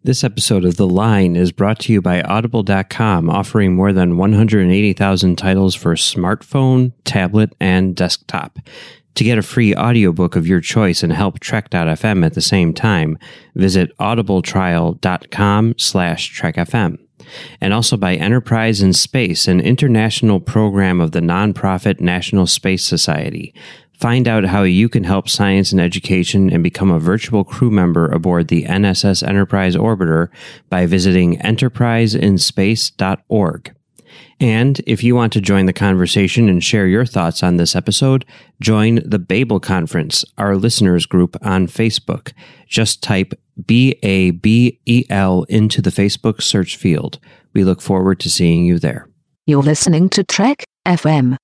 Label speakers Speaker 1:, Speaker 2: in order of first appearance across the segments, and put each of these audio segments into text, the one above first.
Speaker 1: This episode of The Line is brought to you by Audible.com, offering more than 180,000 titles for smartphone, tablet, and desktop. To get a free audiobook of your choice and help Trek.fm at the same time, visit audibletrial.com/trekfm. And also by Enterprise in Space, an international program of the nonprofit National Space Society. Find out how you can help science and education and become a virtual crew member aboard the NSS Enterprise Orbiter by visiting enterpriseinspace.org. And if you want to join the conversation and share your thoughts on this episode, join the Babel Conference, our listeners group on Facebook. Just type BABEL into the Facebook search field. We look forward to seeing you there.
Speaker 2: You're listening to Trek FM.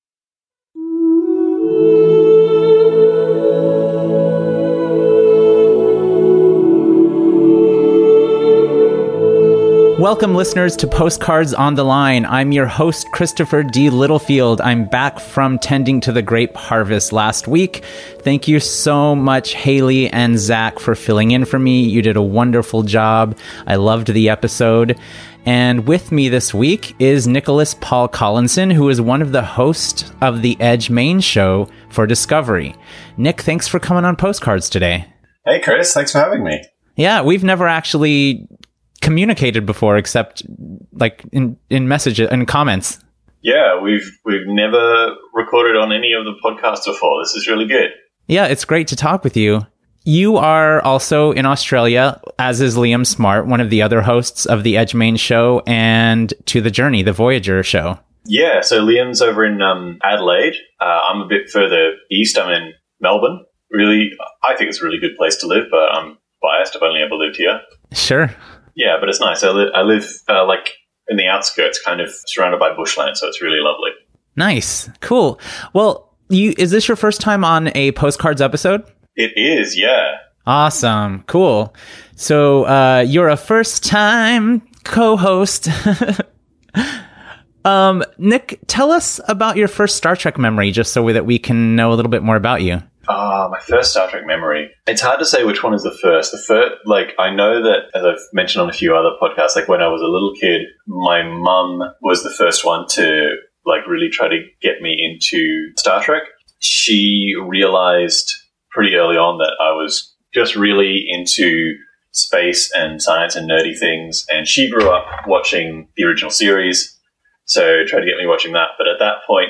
Speaker 3: Welcome, listeners, to Postcards on the Line. I'm your host, Christopher D. Littlefield. I'm back from tending to the grape harvest last week. Thank you so much, Haley and Zach, for filling in for me. You did a wonderful job. I loved the episode. And with me this week is Nicholas Paul Collinson, who is one of the hosts of the Edge main show for Discovery. Nick, thanks for coming on Postcards today.
Speaker 4: Hey, Chris. Thanks for having me.
Speaker 3: Yeah, we've never actually communicated before, except like in messages and comments.
Speaker 4: Yeah, we've never recorded on any of the podcasts before. This is really good.
Speaker 3: Yeah, it's great to talk with you. You are also in Australia, as is Liam Smart, one of the other hosts of the Edge main show and To the Journey, the Voyager show.
Speaker 4: Yeah, so Liam's over in Adelaide. I'm a bit further east. I'm in Melbourne. Really, I think it's a really good place to live, but I'm biased. I've only ever lived here.
Speaker 3: Sure.
Speaker 4: Yeah, but it's nice. I live like in the outskirts, kind of surrounded by bushland, so it's really lovely.
Speaker 3: Nice. Cool. Well, is this your first time on a Postcards episode?
Speaker 4: It is, yeah.
Speaker 3: Awesome. Cool. So you're a first-time co-host. Nick, tell us about your first Star Trek memory, just so that we can know a little bit more about you.
Speaker 4: My first Star Trek memory. It's hard to say which one is the first. I know that, as I've mentioned on a few other podcasts, like when I was a little kid, my mum was the first one to really try to get me into Star Trek. She realized pretty early on that I was just really into space and science and nerdy things, and she grew up watching the original series, so tried to get me watching that. But at that point,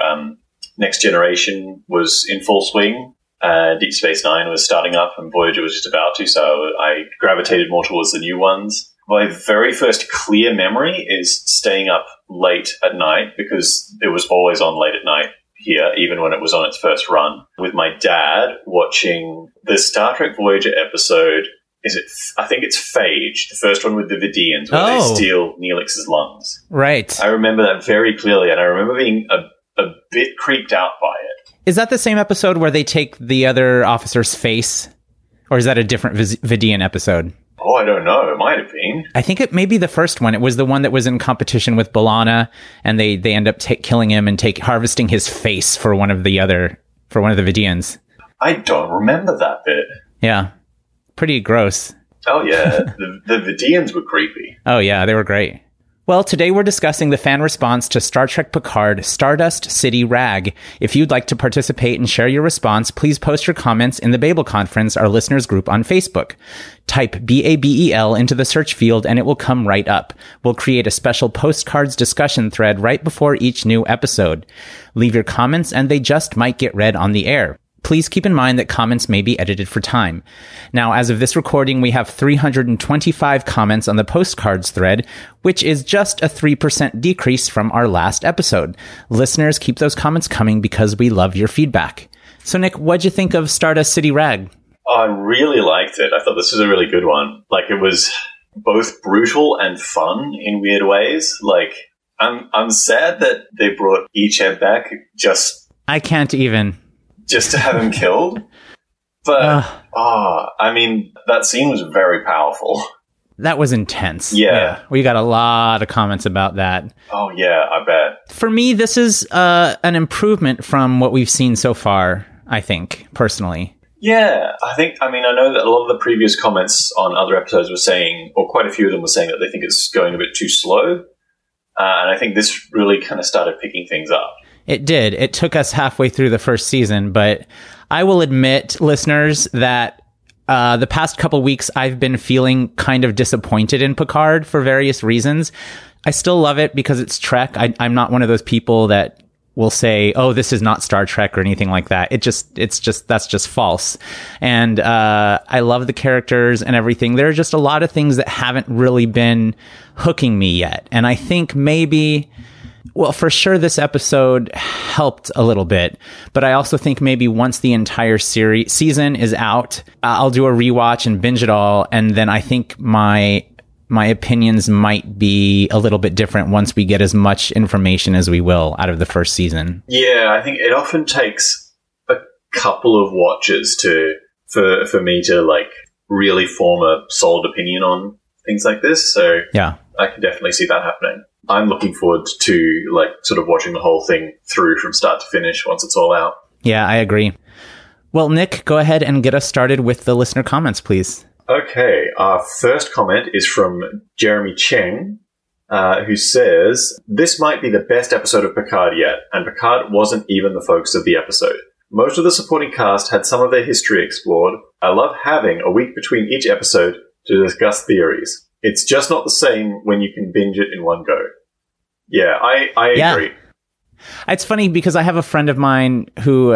Speaker 4: Next Generation was in full swing. Deep Space Nine was starting up, and Voyager was just about to, so I gravitated more towards the new ones. My very first clear memory is staying up late at night, because it was always on late at night here, even when it was on its first run, with my dad watching the Star Trek Voyager episode. I think it's Phage, the first one with the Vidians, where they steal Neelix's lungs.
Speaker 3: Right.
Speaker 4: I remember that very clearly, and I remember being a bit creeped out by it.
Speaker 3: Is that the same episode where they take the other officer's face? Or is that a different Vidian episode?
Speaker 4: Oh, I don't know. It might have been.
Speaker 3: I think it may be the first one. It was the one that was in competition with B'Elanna, and they end up killing him and harvesting his face for one of the Vidians.
Speaker 4: I don't remember that bit.
Speaker 3: Yeah. Pretty gross.
Speaker 4: Oh, yeah. the Vidians were creepy.
Speaker 3: Oh, yeah. They were great. Well, today we're discussing the fan response to Star Trek Picard, Stardust City Rag. If you'd like to participate and share your response, please post your comments in the Babel Conference, our listeners group on Facebook. Type BABEL into the search field and it will come right up. We'll create a special postcards discussion thread right before each new episode. Leave your comments and they just might get read on the air. Please keep in mind that comments may be edited for time. Now, as of this recording, we have 325 comments on the postcards thread, which is just a 3% decrease from our last episode. Listeners, keep those comments coming because we love your feedback. So, Nick, what'd you think of Stardust City Rag?
Speaker 4: I really liked it. I thought this was a really good one. It was both brutal and fun in weird ways. I'm sad that they brought Icheb back
Speaker 3: I can't even.
Speaker 4: Just to have him killed. But, that scene was very powerful.
Speaker 3: That was intense.
Speaker 4: Yeah.
Speaker 3: We got a lot of comments about that.
Speaker 4: Oh, yeah, I bet.
Speaker 3: For me, this is an improvement from what we've seen so far, I think, personally.
Speaker 4: Yeah, I know that a lot of the previous comments on other episodes were saying, or quite a few of them were saying that they think it's going a bit too slow. And I think this really kind of started picking things up.
Speaker 3: It did. It took us halfway through the first season, but I will admit, listeners, that the past couple weeks I've been feeling kind of disappointed in Picard for various reasons. I still love it because it's Trek. I'm not one of those people that will say, oh, this is not Star Trek or anything like that. That's just false. And I love the characters and everything. There are just a lot of things that haven't really been hooking me yet. And I think maybe, well, for sure this episode helped a little bit, but I also think maybe once the entire season is out, I'll do a rewatch and binge it all. And then I think my opinions might be a little bit different once we get as much information as we will out of the first season.
Speaker 4: Yeah, I think it often takes a couple of watches for me to like really form a solid opinion on things like this. So
Speaker 3: yeah,
Speaker 4: I can definitely see that happening. I'm looking forward to like sort of watching the whole thing through from start to finish once it's all out.
Speaker 3: Yeah, I agree. Well, Nick, go ahead and get us started with the listener comments, please.
Speaker 4: Okay, our first comment is from Jeremy Cheng, who says, "This might be the best episode of Picard yet, and Picard wasn't even the focus of the episode. Most of the supporting cast had some of their history explored. I love having a week between each episode to discuss theories. It's just not the same when you can binge it in one go." Yeah, I agree.
Speaker 3: It's funny because I have a friend of mine who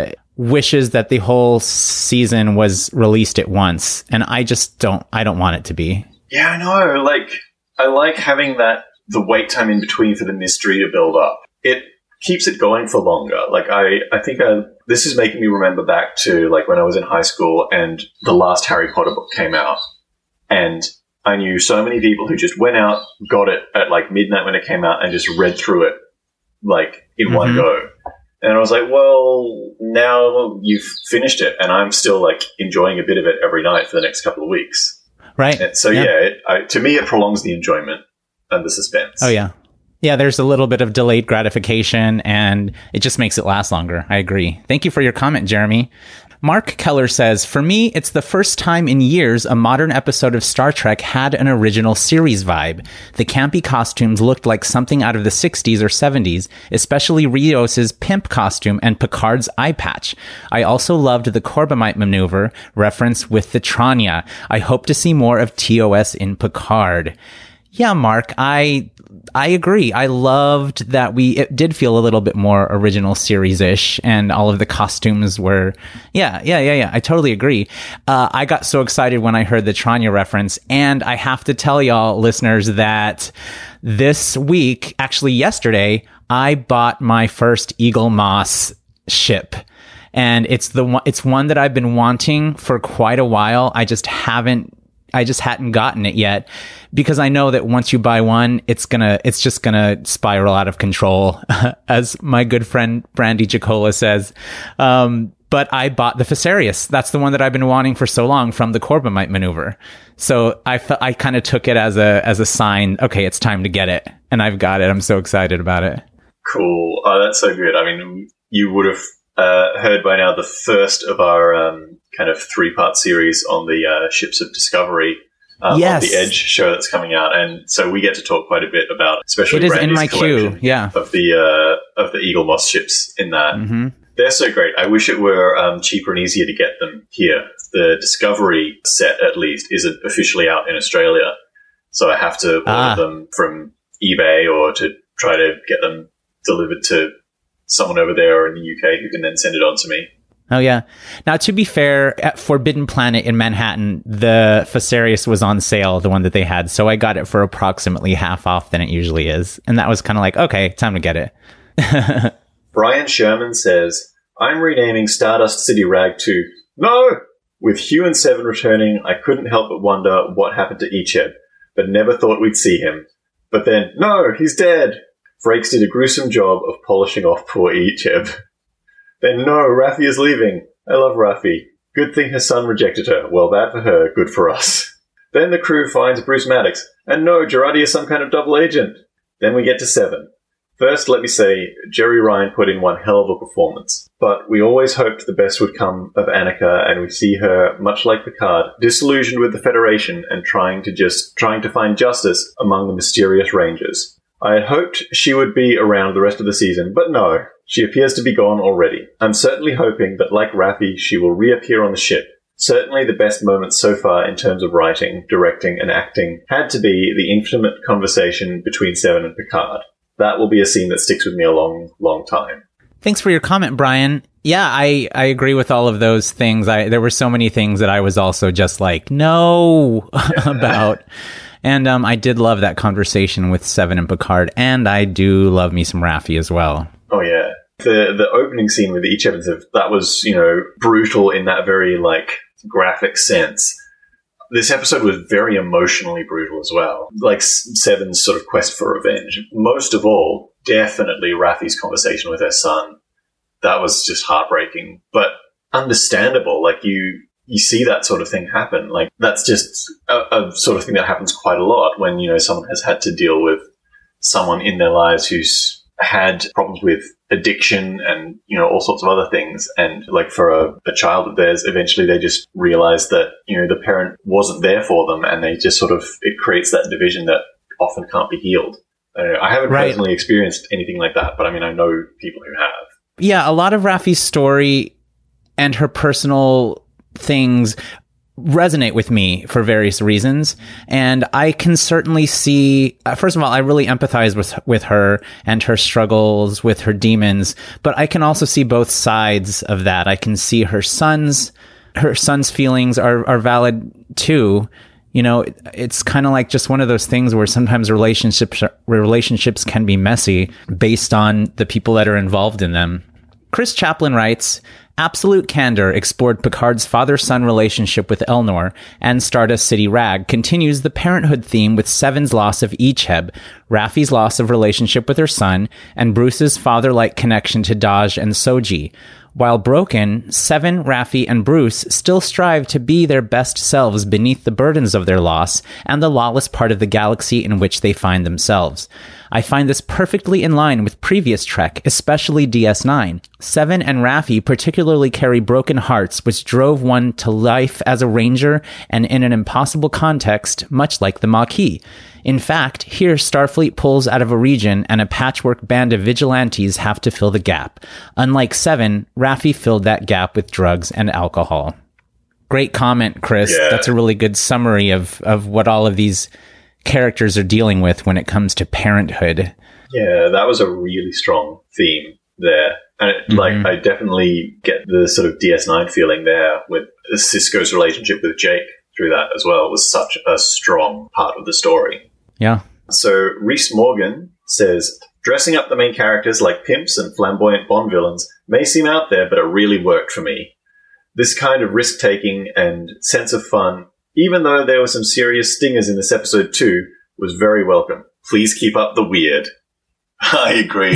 Speaker 3: wishes that the whole season was released at once, and I don't want it to be.
Speaker 4: Yeah, I know. Like, I like having the wait time in between for the mystery to build up. It keeps it going for longer. Like, I think this is making me remember back to like when I was in high school and the last Harry Potter book came out, and I knew so many people who just went out, got it at like midnight when it came out, and just read through it like in one go. And I was like, well, now you've finished it, and I'm still like enjoying a bit of it every night for the next couple of weeks.
Speaker 3: Right.
Speaker 4: And so to me, it prolongs the enjoyment and the suspense.
Speaker 3: Oh yeah. Yeah, there's a little bit of delayed gratification, and it just makes it last longer. I agree. Thank you for your comment, Jeremy. Mark Keller says, "For me, it's the first time in years a modern episode of Star Trek had an original series vibe. The campy costumes looked like something out of the 60s or 70s, especially Rios's pimp costume and Picard's eye patch. I also loved the Corbomite maneuver reference with the Tranya. I hope to see more of TOS in Picard." Yeah, Mark, I agree. I loved that it did feel a little bit more original series-ish, and all of the costumes were, yeah. I totally agree. I got so excited when I heard the Tranya reference, and I have to tell y'all, listeners, that this week, actually yesterday, I bought my first Eagle Moss ship. And it's one that I've been wanting for quite a while. I just hadn't gotten it yet, because I know that once you buy one, it's just gonna spiral out of control, as my good friend Brandy Jacola says. But I bought the Fesarius. That's the one that I've been wanting for so long, from the Corbomite maneuver. So I kind of took it as a sign. Okay, it's time to get it, and I've got it. I'm so excited about it.
Speaker 4: Cool. Oh, that's so good. I mean, you would have heard by now the first of our kind of 3-part series on the Ships of Discovery,
Speaker 3: yes,
Speaker 4: on the Edge show that's coming out, and so we get to talk quite a bit about, especially
Speaker 3: it is
Speaker 4: Brandy's
Speaker 3: in my
Speaker 4: collection
Speaker 3: queue, yeah,
Speaker 4: of the Eagle Moss ships in that. Mm-hmm. They're so great. I wish it were cheaper and easier to get them here. The Discovery set, at least, isn't officially out in Australia, so I have to order them from eBay or to try to get them delivered to someone over there or in the UK who can then send it on to me.
Speaker 3: Oh, yeah. Now, to be fair, at Forbidden Planet in Manhattan, the Fesarius was on sale, the one that they had. So I got it for approximately half off than it usually is. And that was kind of like, okay, time to get it.
Speaker 4: Brian Sherman says, "I'm renaming Stardust City Rag to No! With Hugh and Seven returning, I couldn't help but wonder what happened to Icheb, but never thought we'd see him. But then, no, he's dead! Frakes did a gruesome job of polishing off poor Icheb. Then no, Raffi is leaving. I love Raffi. Good thing her son rejected her. Well, bad for her, good for us. Then the crew finds Bruce Maddox. And no, Girardi is some kind of double agent. Then we get to 7. First, let me say, Jerry Ryan put in one hell of a performance. But we always hoped the best would come of Annika, and we see her, much like Picard, disillusioned with the Federation and trying to find justice among the mysterious Rangers. I had hoped she would be around the rest of the season, but no, she appears to be gone already. I'm certainly hoping that, like Raffi, she will reappear on the ship. Certainly the best moment so far in terms of writing, directing, and acting had to be the intimate conversation between Seven and Picard. That will be a scene that sticks with me a long, long time.
Speaker 3: Thanks for your comment, Brian. Yeah, I agree with all of those things. There were so many things that I was also just like, no, about. And I did love that conversation with Seven and Picard, and I do love me some Raffi as well.
Speaker 4: Oh, yeah. The opening scene with each episode, that was, brutal in that very, graphic sense. This episode was very emotionally brutal as well. Like Seven's sort of quest for revenge. Most of all, definitely Raffi's conversation with her son. That was just heartbreaking, but understandable. Like you see that sort of thing happen. Like that's just a sort of thing that happens quite a lot when, someone has had to deal with someone in their lives who's had problems with addiction and, all sorts of other things. And like for a child of theirs, eventually they just realize that, the parent wasn't there for them, and they just it creates that division that often can't be healed. I haven't personally experienced anything like that, but I mean, I know people who have.
Speaker 3: Yeah, a lot of Raffi's story and her personal things resonate with me for various reasons. And I can certainly see, first of all, I really empathize with her and her struggles with her demons, but I can also see both sides of that. I can see her son's feelings are valid too. It's kind of like just one of those things where sometimes relationships can be messy based on the people that are involved in them. Chris Chaplin writes, Absolute Candor explored Picard's father-son relationship with Elnor, and Stardust City Rag continues the parenthood theme with Seven's loss of Icheb, Raffi's loss of relationship with her son, and Bruce's father-like connection to Daj and Soji. While broken, Seven, Raffi, and Bruce still strive to be their best selves beneath the burdens of their loss and the lawless part of the galaxy in which they find themselves. I find this perfectly in line with previous Trek, especially DS9. Seven and Raffi particularly carry broken hearts, which drove one to life as a ranger and in an impossible context, much like the Maquis. In fact, here Starfleet pulls out of a region and a patchwork band of vigilantes have to fill the gap. Unlike Seven, Raffi filled that gap with drugs and alcohol. Great comment, Chris. Yeah. That's a really good summary of what all of these characters are dealing with when it comes to parenthood.
Speaker 4: Yeah, that was a really strong theme there. And I definitely get the sort of DS9 feeling there with Sisko's relationship with Jake through that as well. It was such a strong part of the story.
Speaker 3: Yeah.
Speaker 4: So Rhys Morgan says, dressing up the main characters like pimps and flamboyant Bond villains may seem out there, but it really worked for me. This kind of risk-taking and sense of fun, even though there were some serious stingers in this episode too, was very welcome. Please keep up the weird. I agree.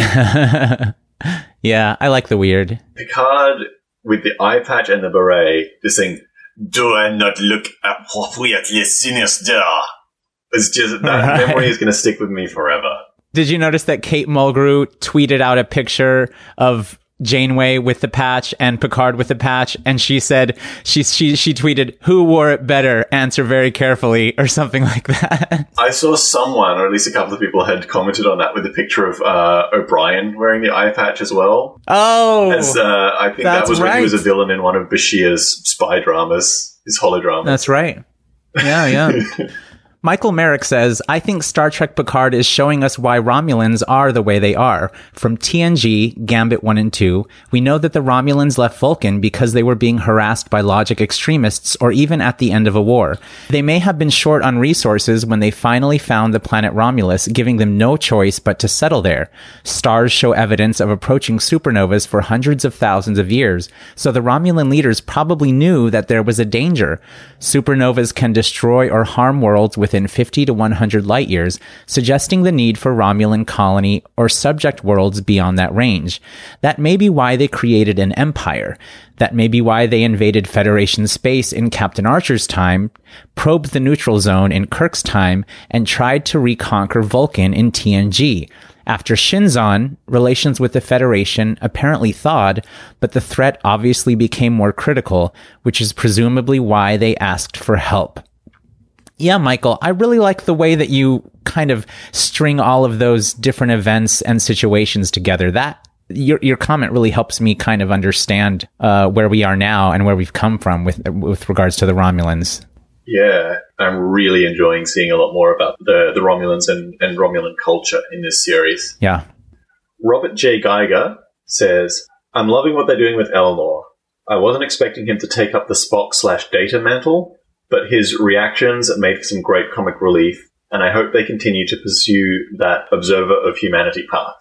Speaker 3: Yeah, I like the weird.
Speaker 4: Picard with the eye patch and the beret, just saying, "Do I not look appropriately sinister?" It's just, that memory is going to stick with me forever.
Speaker 3: Did you notice that Kate Mulgrew tweeted out a picture of Janeway with the patch and Picard with the patch, and she said, she tweeted, "Who wore it better? Answer very carefully," or something like that.
Speaker 4: I saw someone, or at least a couple of people, had commented on that with a picture of O'Brien wearing the eye patch as well.
Speaker 3: Oh,
Speaker 4: as I think that was when he was a villain in one of Bashir's spy dramas, his holodrama.
Speaker 3: That's right. Yeah. Michael Merrick says, I think Star Trek Picard is showing us why Romulans are the way they are. From TNG, Gambit 1 and 2, we know that the Romulans left Vulcan because they were being harassed by logic extremists or even at the end of a war. They may have been short on resources when they finally found the planet Romulus, giving them no choice but to settle there. Stars show evidence of approaching supernovas for hundreds of thousands of years, so the Romulan leaders probably knew that there was a danger. Supernovas can destroy or harm worlds within 50 to 100 light years, suggesting the need for Romulan colony or subject worlds beyond that range. That may be why they created an empire. That may be why they invaded Federation space in Captain Archer's time, probed the neutral zone in Kirk's time, and tried to reconquer Vulcan in TNG. After Shinzon, relations with the Federation apparently thawed, but the threat obviously became more critical, which is presumably why they asked for help. Yeah, Michael, I really like the way that you kind of string all of those different events and situations together. That your comment really helps me kind of understand where we are now and where we've come from with regards to the Romulans.
Speaker 4: Yeah, I'm really enjoying seeing a lot more about the Romulans and Romulan culture in this series.
Speaker 3: Yeah.
Speaker 4: Robert J. Geiger says, I'm loving what they're doing with Elnor. I wasn't expecting him to take up the Spock/Data mantle, but his reactions made for some great comic relief, and I hope they continue to pursue that observer of humanity path.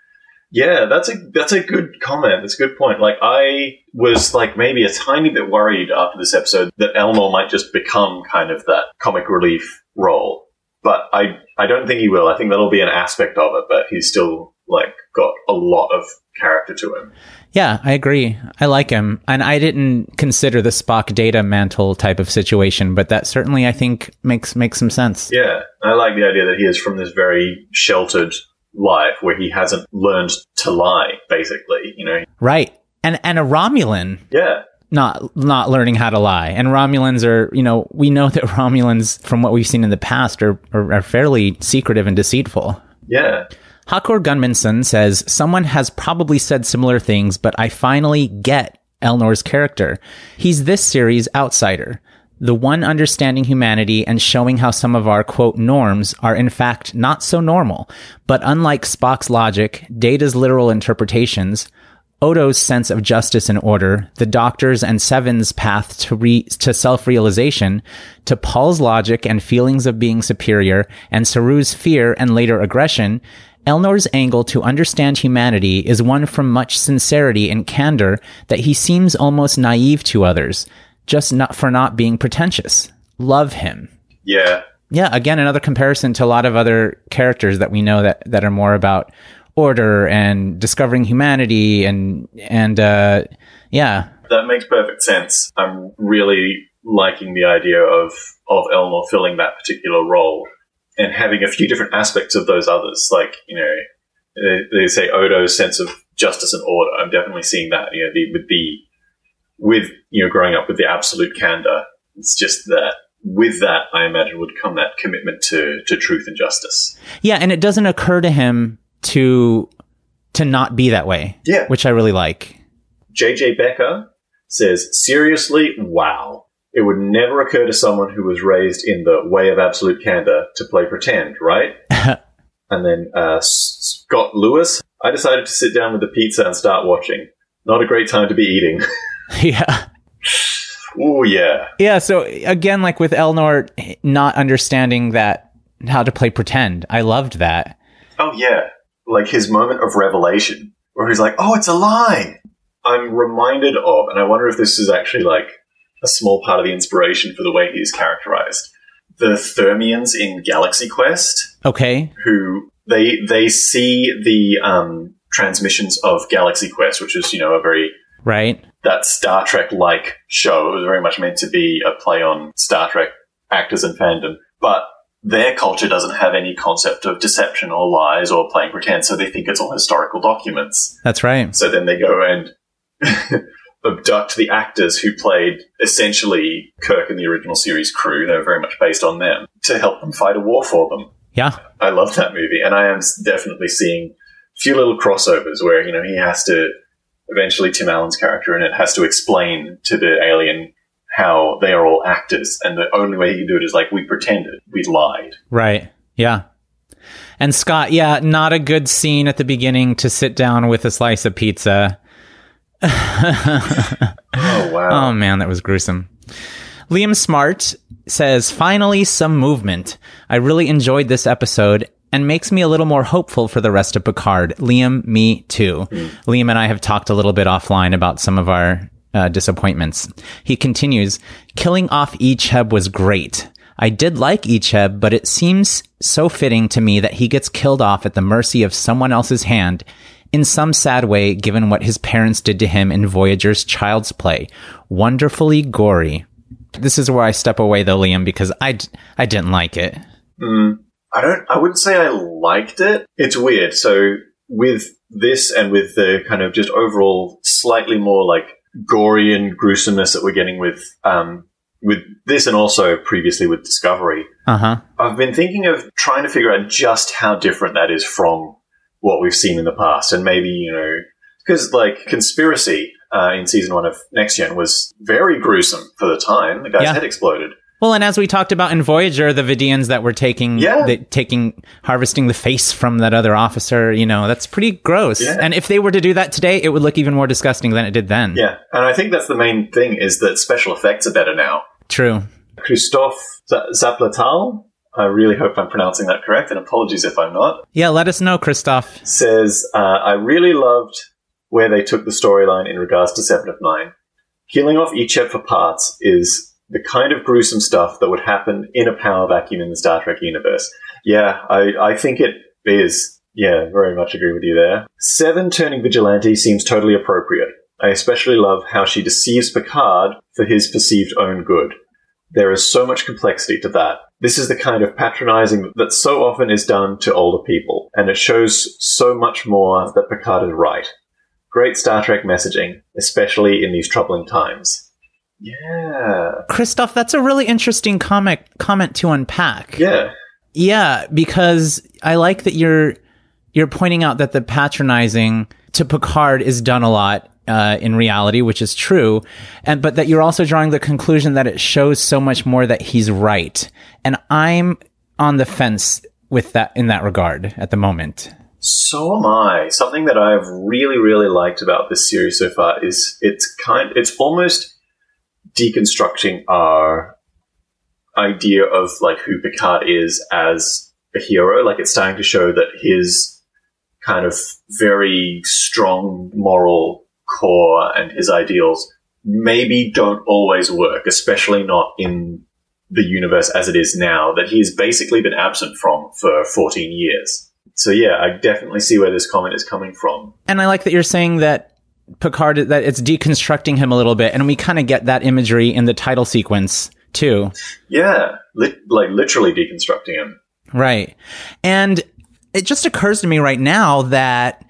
Speaker 4: Yeah, that's a good comment. That's a good point. Like, I was like maybe a tiny bit worried after this episode that Elnor might just become kind of that comic relief role. But I don't think he will. I think that'll be an aspect of it, but he's still like got a lot of character to him.
Speaker 3: Yeah, I agree. I like him. And I didn't consider the Spock Data mantle type of situation, but that certainly I think makes some sense.
Speaker 4: Yeah, I like the idea that he is from this very sheltered life where he hasn't learned to lie, basically, you know.
Speaker 3: Right. And a Romulan.
Speaker 4: Yeah.
Speaker 3: Not learning how to lie. And Romulans are, you know, we know that Romulans, from what we've seen in the past, are fairly secretive and deceitful.
Speaker 4: Yeah.
Speaker 3: Hakor Gunmanson says, someone has probably said similar things, but I finally get Elnor's character. He's this series' outsider. The one understanding humanity and showing how some of our, quote, norms are in fact not so normal. But unlike Spock's logic, Data's literal interpretations, Odo's sense of justice and order, the Doctor's and Seven's path to self-realization, to Paul's logic and feelings of being superior, and Saru's fear and later aggression, Elnor's angle to understand humanity is one from much sincerity and candor that he seems almost naive to others, just not being pretentious. Love him.
Speaker 4: Yeah.
Speaker 3: Yeah, again, another comparison to a lot of other characters that we know that are more about order and discovering humanity and yeah.
Speaker 4: That makes perfect sense. I'm really liking the idea of Elnor filling that particular role and having a few different aspects of those others. Like, you know, they say Odo's sense of justice and order. I'm definitely seeing that, you know, with you know, growing up with the absolute candor. It's just that with that, I imagine, would come that commitment to truth and justice.
Speaker 3: Yeah, and it doesn't occur to him to not be that way.
Speaker 4: Yeah.
Speaker 3: Which I really like.
Speaker 4: JJ Becker says, seriously, wow. It would never occur to someone who was raised in the way of absolute candor to play pretend, right? And then Scott Lewis, I decided to sit down with the pizza and start watching. Not a great time to be eating.
Speaker 3: Yeah.
Speaker 4: Oh, yeah.
Speaker 3: Yeah, so again, like with Elnor not understanding that how to play pretend, I loved that.
Speaker 4: Oh, yeah. Like his moment of revelation where he's like, oh, it's a lie. I'm reminded of, and I wonder if this is actually like a small part of the inspiration for the way he's characterized, the Thermians in Galaxy Quest.
Speaker 3: Okay.
Speaker 4: Who they see the transmissions of Galaxy Quest, which is, you know, a very...
Speaker 3: Right.
Speaker 4: That Star Trek-like show. It was very much meant to be a play on Star Trek actors and fandom. But their culture doesn't have any concept of deception or lies or playing pretend, so they think it's all historical documents.
Speaker 3: That's right.
Speaker 4: So then they go and abduct the actors who played essentially Kirk and the original series crew. They're very much based on them to help them fight a war for them.
Speaker 3: Yeah.
Speaker 4: I love that movie. And I am definitely seeing a few little crossovers where, you know, he has to... Eventually, Tim Allen's character in it has to explain to the alien how they are all actors, and the only way he can do it is like, we pretended, we lied.
Speaker 3: Right. Yeah. And Scott, yeah, not a good scene at the beginning to sit down with a slice of pizza.
Speaker 4: Oh, wow.
Speaker 3: Oh, man, that was gruesome. Liam Smart says, finally, some movement. I really enjoyed this episode and makes me a little more hopeful for the rest of Picard. Liam, me too. Liam and I have talked a little bit offline about some of our disappointments. He continues, killing off Icheb was great. I did like Icheb, but it seems so fitting to me that he gets killed off at the mercy of someone else's hand in some sad way, given what his parents did to him in Voyager's Child's Play. Wonderfully gory. This is where I step away though, Liam, because I didn't like it.
Speaker 4: I wouldn't say I liked it. It's weird. So with this and with the kind of just overall slightly more like gory and gruesomeness that we're getting with this and also previously with Discovery, I've been thinking of trying to figure out just how different that is from what we've seen in the past. And maybe, because like Conspiracy in season 1 of Next Gen was very gruesome for the time. The guy's head exploded.
Speaker 3: Well, and as we talked about in Voyager, the Vidians that were harvesting the face from that other officer, that's pretty gross. Yeah. And if they were to do that today, it would look even more disgusting than it did then.
Speaker 4: Yeah, and I think that's the main thing, is that special effects are better now.
Speaker 3: True.
Speaker 4: Christophe Zaplatal, I really hope I'm pronouncing that correct, and apologies if I'm not.
Speaker 3: Yeah, let us know, Christophe.
Speaker 4: Says, I really loved where they took the storyline in regards to 7 of 9. Killing off Icheb for parts is the kind of gruesome stuff that would happen in a power vacuum in the Star Trek universe. Yeah, I think it is. Yeah, very much agree with you there. 7 turning vigilante seems totally appropriate. I especially love how she deceives Picard for his perceived own good. There is so much complexity to that. This is the kind of patronizing that so often is done to older people, and it shows so much more that Picard is right. Great Star Trek messaging, especially in these troubling times. Yeah.
Speaker 3: Christoph, that's a really interesting comment to unpack.
Speaker 4: Yeah.
Speaker 3: Yeah, because I like that you're pointing out that the patronizing to Picard is done a lot in reality, which is true, but that you're also drawing the conclusion that it shows so much more that he's right. And I'm on the fence with that in that regard at the moment.
Speaker 4: So am I. Something that I've really, really liked about this series so far is it's almost deconstructing our idea of like who Picard is as a hero. Like, it's starting to show that his kind of very strong moral core and his ideals maybe don't always work, especially not in the universe as it is now, that he's basically been absent from for 14 years. So yeah, I definitely see where this comment is coming from. And
Speaker 3: I like that you're saying that Picard, that it's deconstructing him a little bit, and we kind of get that imagery in the title sequence too.
Speaker 4: Yeah, literally deconstructing him.
Speaker 3: Right. And it just occurs to me right now that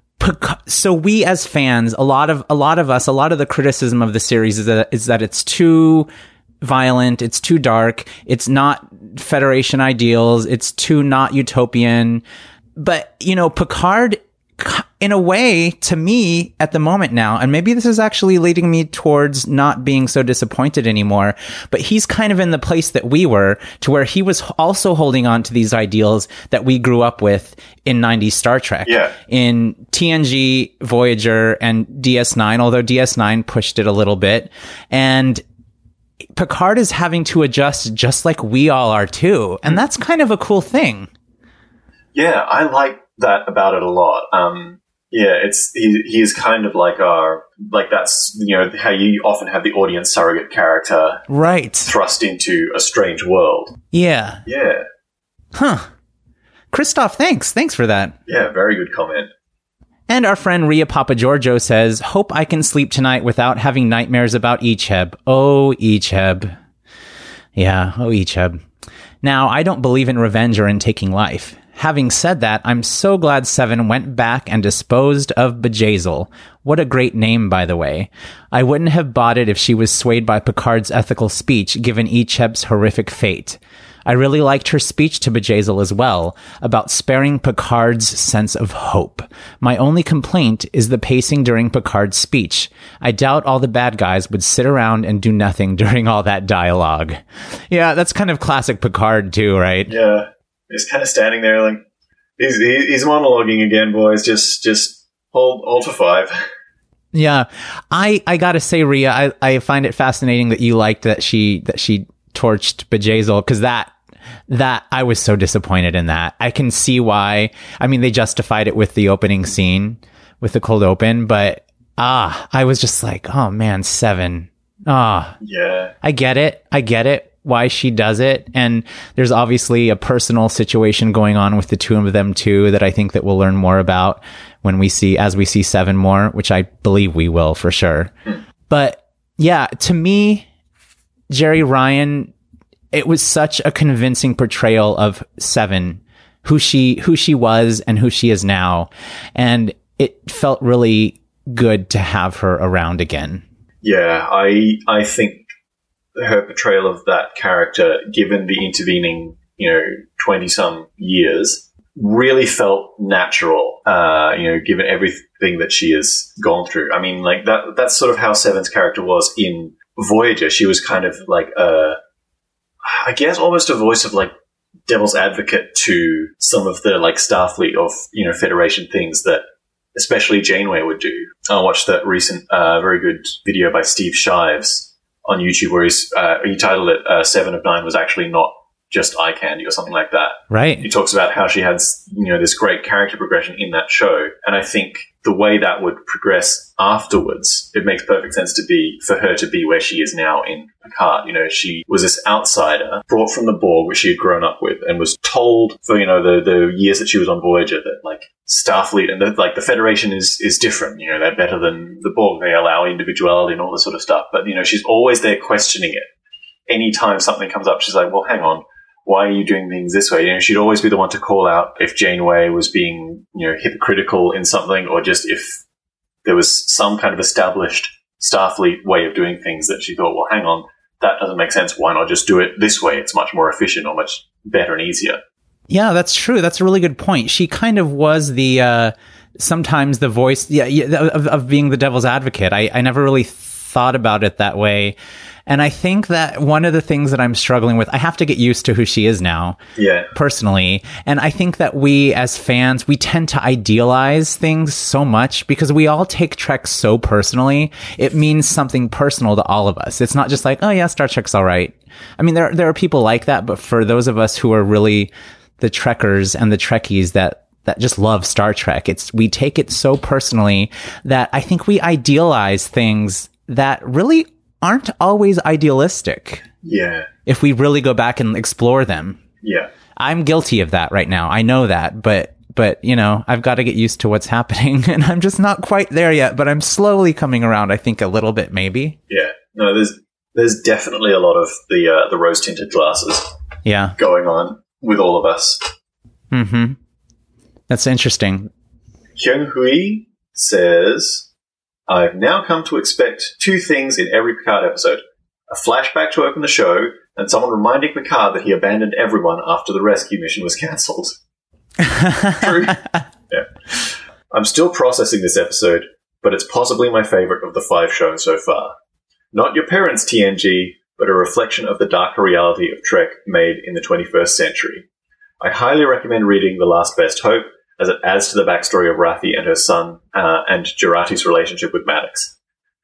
Speaker 3: so we as fans, a lot of the criticism of the series is that it's too violent, it's too dark, it's not Federation ideals, it's too not utopian. But, Picard, in a way, to me, at the moment now, and maybe this is actually leading me towards not being so disappointed anymore, but he's kind of in the place that we were, to where he was also holding on to these ideals that we grew up with in 90s Star Trek.
Speaker 4: Yeah.
Speaker 3: In TNG, Voyager, and DS9, although DS9 pushed it a little bit. And Picard is having to adjust just like we all are too. And that's kind of a cool thing.
Speaker 4: Yeah, I like that about it a lot. Yeah, he is kind of like that's, how you often have the audience surrogate character.
Speaker 3: Right.
Speaker 4: Thrust into a strange world.
Speaker 3: Yeah.
Speaker 4: Yeah.
Speaker 3: Huh. Christoph, thanks. Thanks for that.
Speaker 4: Yeah, very good comment.
Speaker 3: And our friend Ria Papagiorgio says, hope I can sleep tonight without having nightmares about Icheb. Oh, Icheb. Yeah, oh, Icheb. Now, I don't believe in revenge or in taking life. Having said that, I'm so glad Seven went back and disposed of Bjayzl. What a great name, by the way. I wouldn't have bought it if she was swayed by Picard's ethical speech, given Icheb's horrific fate. I really liked her speech to Bjayzl as well, about sparing Picard's sense of hope. My only complaint is the pacing during Picard's speech. I doubt all the bad guys would sit around and do nothing during all that dialogue. Yeah, that's kind of classic Picard too, right?
Speaker 4: Yeah. He's kind of standing there like, he's monologuing again, boys. Just hold for 5.
Speaker 3: Yeah. I gotta say, Ria, I find it fascinating that you liked that she torched Bjayzl, because that I was so disappointed in that. I can see why. I mean, they justified it with the opening scene, with the cold open, but I was just like, oh man, Seven.
Speaker 4: Yeah.
Speaker 3: I get it. Why she does it, and there's obviously a personal situation going on with the two of them too that I think that we'll learn more about as we see Seven more, which I believe we will for sure. But yeah, to me, Jeri Ryan, it was such a convincing portrayal of Seven, who she was and who she is now. And it felt really good to have her around again.
Speaker 4: Yeah, I think her portrayal of that character, given the intervening, 20-some years, really felt natural, given everything that she has gone through. I mean, like, that's sort of how Seven's character was in Voyager. She was kind of like I guess almost a voice of, like, devil's advocate to some of the, like, Starfleet of, Federation things that especially Janeway would do. I watched that recent, very good video by Steve Shives on YouTube where he titled it, 7 of 9 was actually not just eye candy or something like that.
Speaker 3: Right.
Speaker 4: He talks about how she had, this great character progression in that show. And I think the way that would progress afterwards, it makes perfect sense for her to be where she is now in Picard. She was this outsider brought from the Borg, which she had grown up with, and was told for, the years that she was on Voyager that, like, Starfleet and the Federation is different. They're better than the Borg. They allow individuality and all this sort of stuff. But, she's always there questioning it. Anytime something comes up, she's like, well, hang on. Why are you doing things this way? She'd always be the one to call out if Janeway was being, hypocritical in something, or just if there was some kind of established Starfleet way of doing things that she thought, well, hang on, that doesn't make sense. Why not just do it this way? It's much more efficient or much better and easier.
Speaker 3: Yeah, that's true. That's a really good point. She kind of was the, sometimes the voice of being the devil's advocate. I never really thought about it that way. And I think that one of the things that I'm struggling with, I have to get used to who she is now, personally. And I think that we as fans, we tend to idealize things so much because we all take Trek so personally. It means something personal to all of us. It's not just like, oh yeah, Star Trek's all right. I mean, there are people like that, but for those of us who are really the Trekkers and the Trekkies that just love Star Trek, we take it so personally that I think we idealize things that really aren't always idealistic.
Speaker 4: Yeah.
Speaker 3: If we really go back and explore them.
Speaker 4: Yeah.
Speaker 3: I'm guilty of that right now. I know that, but I've got to get used to what's happening, and I'm just not quite there yet, but I'm slowly coming around, I think, a little bit maybe.
Speaker 4: Yeah. No, there's definitely a lot of the rose-tinted glasses going on with all of us.
Speaker 3: Mm-hmm. That's interesting.
Speaker 4: Hyung Hui says, I've now come to expect two things in every Picard episode. A flashback to open the show, and someone reminding Picard that he abandoned everyone after the rescue mission was cancelled. True. Yeah. I'm still processing this episode, but it's possibly my favourite of the 5 shown so far. Not your parents' TNG, but a reflection of the darker reality of Trek made in the 21st century. I highly recommend reading The Last Best Hope, as it adds to the backstory of Raffi and her son, and Jurati's relationship with Maddox.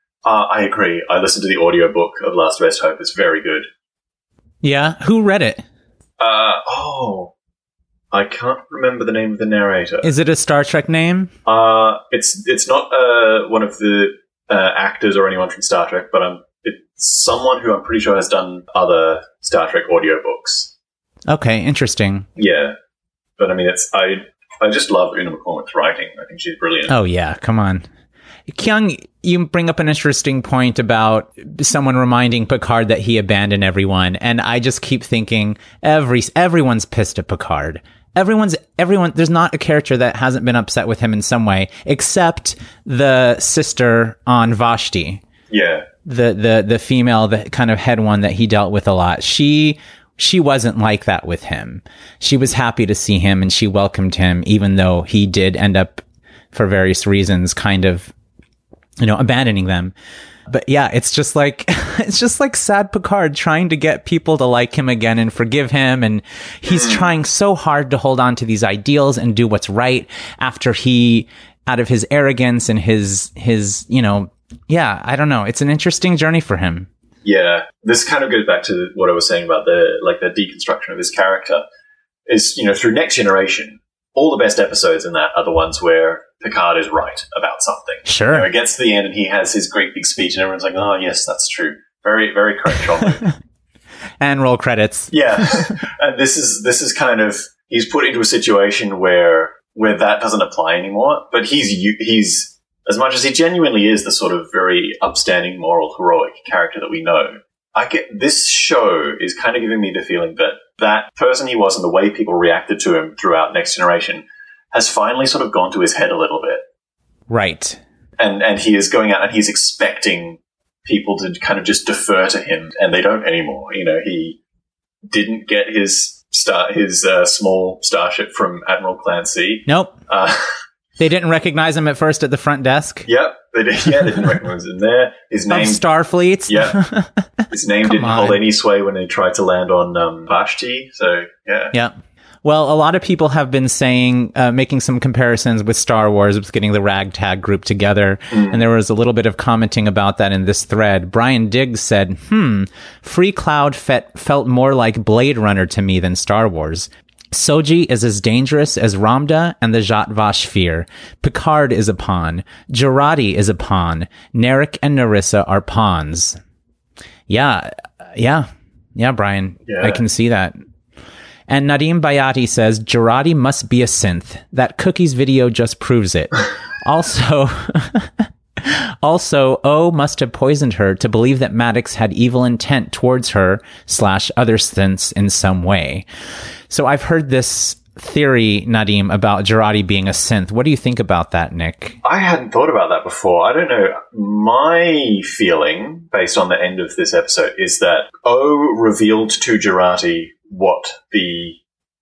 Speaker 4: I agree. I listened to the audiobook of Last Best Hope. It's very good.
Speaker 3: Yeah? Who read it?
Speaker 4: I can't remember the name of the narrator.
Speaker 3: Is it a Star Trek name?
Speaker 4: It's not one of the actors or anyone from Star Trek, but it's someone who I'm pretty sure has done other Star Trek audiobooks.
Speaker 3: Okay, interesting.
Speaker 4: Yeah. But I mean, I just love Una McCormack's writing. I think she's brilliant.
Speaker 3: Oh, yeah. Come on. Kyung, you bring up an interesting point about someone reminding Picard that he abandoned everyone. And I just keep thinking everyone's pissed at Picard. Everyone, there's not a character that hasn't been upset with him in some way, except the sister on Vashti.
Speaker 4: Yeah.
Speaker 3: The female, the kind of head one that he dealt with a lot. She wasn't like that with him. She was happy to see him and she welcomed him, even though he did end up, for various reasons, kind of, abandoning them. But yeah, it's just like sad Picard trying to get people to like him again and forgive him. And he's trying so hard to hold on to these ideals and do what's right after he, out of his arrogance and his, I don't know. It's an interesting journey for him.
Speaker 4: Yeah, this kind of goes back to what I was saying about the deconstruction of his character. Is, through Next Generation, all the best episodes in that are the ones where Picard is right about something.
Speaker 3: Sure.
Speaker 4: It gets to the end and he has his great big speech and everyone's like, oh, yes, that's true. Very, very correct, John.
Speaker 3: And roll credits.
Speaker 4: Yeah. And this is kind of, he's put into a situation where that doesn't apply anymore, but he's as much as he genuinely is the sort of very upstanding, moral, heroic character that we know, this show is kind of giving me the feeling that that person he was and the way people reacted to him throughout Next Generation has finally sort of gone to his head a little bit.
Speaker 3: Right.
Speaker 4: And he is going out and he's expecting people to kind of just defer to him, and they don't anymore. You know, he didn't get his small starship from Admiral Clancy.
Speaker 3: Nope. They didn't recognize him at first at the front desk.
Speaker 4: Yep. They didn't recognize him there. His name...
Speaker 3: Of Starfleet.
Speaker 4: Yeah. His name didn't hold any sway when they tried to land on Vashti. So, yeah.
Speaker 3: Yeah. Well, a lot of people have been saying, making some comparisons with Star Wars, with getting the ragtag group together. And there was a little bit of commenting about that in this thread. Brian Diggs said, Free Cloud felt more like Blade Runner to me than Star Wars. Soji is as dangerous as Ramda and the Zhat Vash fear. Picard is a pawn. Jurati is a pawn. Narek and Narissa are pawns. Yeah, Brian. Yeah. I can see that. And Nadim Bayati says, Jurati must be a synth. That Cookies video just proves it. Also, O must have poisoned her to believe that Maddox had evil intent towards her / other synths in some way. So I've heard this theory, Nadim, about Jurati being a synth. What do you think about that, Nick?
Speaker 4: I hadn't thought about that before. I don't know. My feeling, based on the end of this episode, is that O revealed to Jurati what the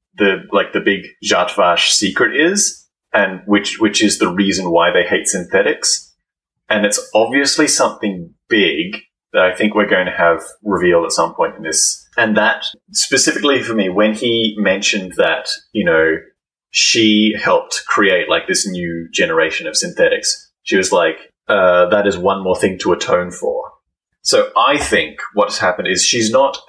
Speaker 4: big Zhat Vash secret is, and which is the reason why they hate synthetics. And it's obviously something big that I think we're going to have revealed at some point in this. And that, specifically for me, when he mentioned that, you know, she helped create like this new generation of synthetics, she was like, that is one more thing to atone for. So I think what's happened is she's not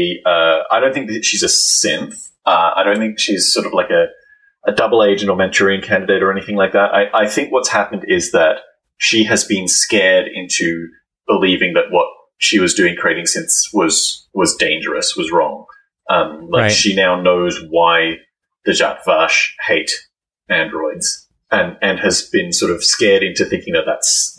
Speaker 4: I don't think that she's a synth. I don't think she's sort of like a double agent or Manchurian candidate or anything like that. I think what's happened is that she has been scared into believing that what she was doing, creating synths, was dangerous, was wrong. Right. She now knows why the Zhat Vash hate androids, and has been sort of scared into thinking that that's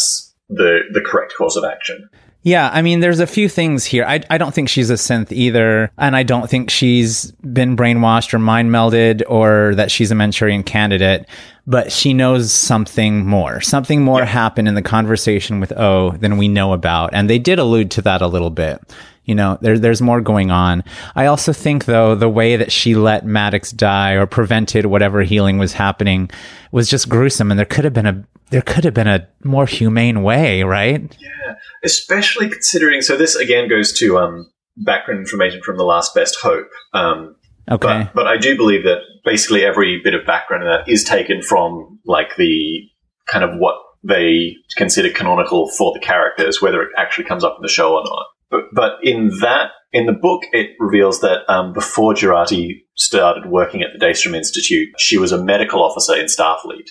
Speaker 4: the correct course of action.
Speaker 3: Yeah, I mean, there's a few things here. I don't think she's a synth either, and I don't think she's been brainwashed or mind melded or that she's a Manchurian candidate, but she knows something more. Something more happened in the conversation with O than we know about, and they did allude to that a little bit. You know, there's more going on. I also think, though, the way that she let Maddox die or prevented whatever healing was happening was just gruesome, and there could have been a more humane way, right?
Speaker 4: Yeah, especially considering. So this again goes to background information from The Last Best Hope.
Speaker 3: Okay,
Speaker 4: but I do believe that basically every bit of background in that is taken from like the kind of what they consider canonical for the characters, whether it actually comes up in the show or not. But in the book, it reveals that before Jurati started working at the Daystrom Institute, she was a medical officer in Starfleet.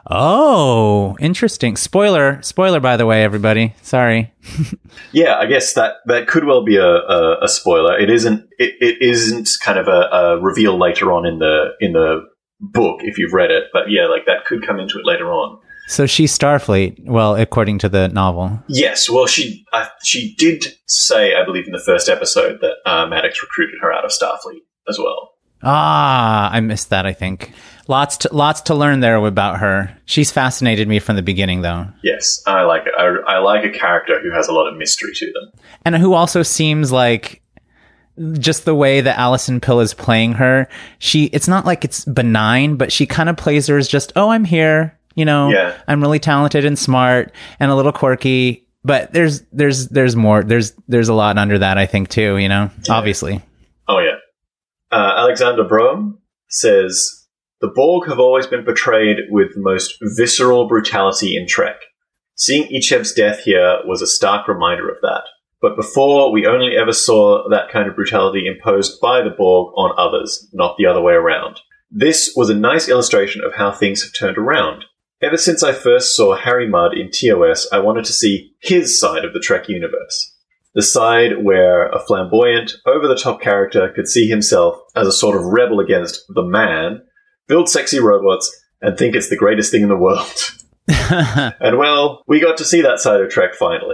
Speaker 3: Oh, interesting. Spoiler, by the way, everybody. Sorry.
Speaker 4: Yeah, I guess that could well be a spoiler. It isn't kind of a reveal later on in the book if you've read it. But yeah, like that could come into it later on.
Speaker 3: So she's Starfleet, well, according to the novel.
Speaker 4: Yes, well, she did say, I believe, in the first episode that Maddox recruited her out of Starfleet as well.
Speaker 3: Ah, I missed that, I think. Lots to learn there about her. She's fascinated me from the beginning, though.
Speaker 4: Yes, I like it. I like a character who has a lot of mystery to them.
Speaker 3: And who also seems like, just the way that Alison Pill is playing her, it's not like it's benign, but she kind of plays her as just, oh, I'm here. You know, I'm really talented and smart and a little quirky, but there's more. There's a lot under that, I think, too, you know, obviously.
Speaker 4: Oh, yeah. Alexander Brougham says, the Borg have always been portrayed with the most visceral brutality in Trek. Seeing Ichev's death here was a stark reminder of that. But before, we only ever saw that kind of brutality imposed by the Borg on others, not the other way around. This was a nice illustration of how things have turned around. Ever since I first saw Harry Mudd in TOS, I wanted to see his side of the Trek universe. The side where a flamboyant, over-the-top character could see himself as a sort of rebel against the man, build sexy robots, and think it's the greatest thing in the world. And well, we got to see that side of Trek finally.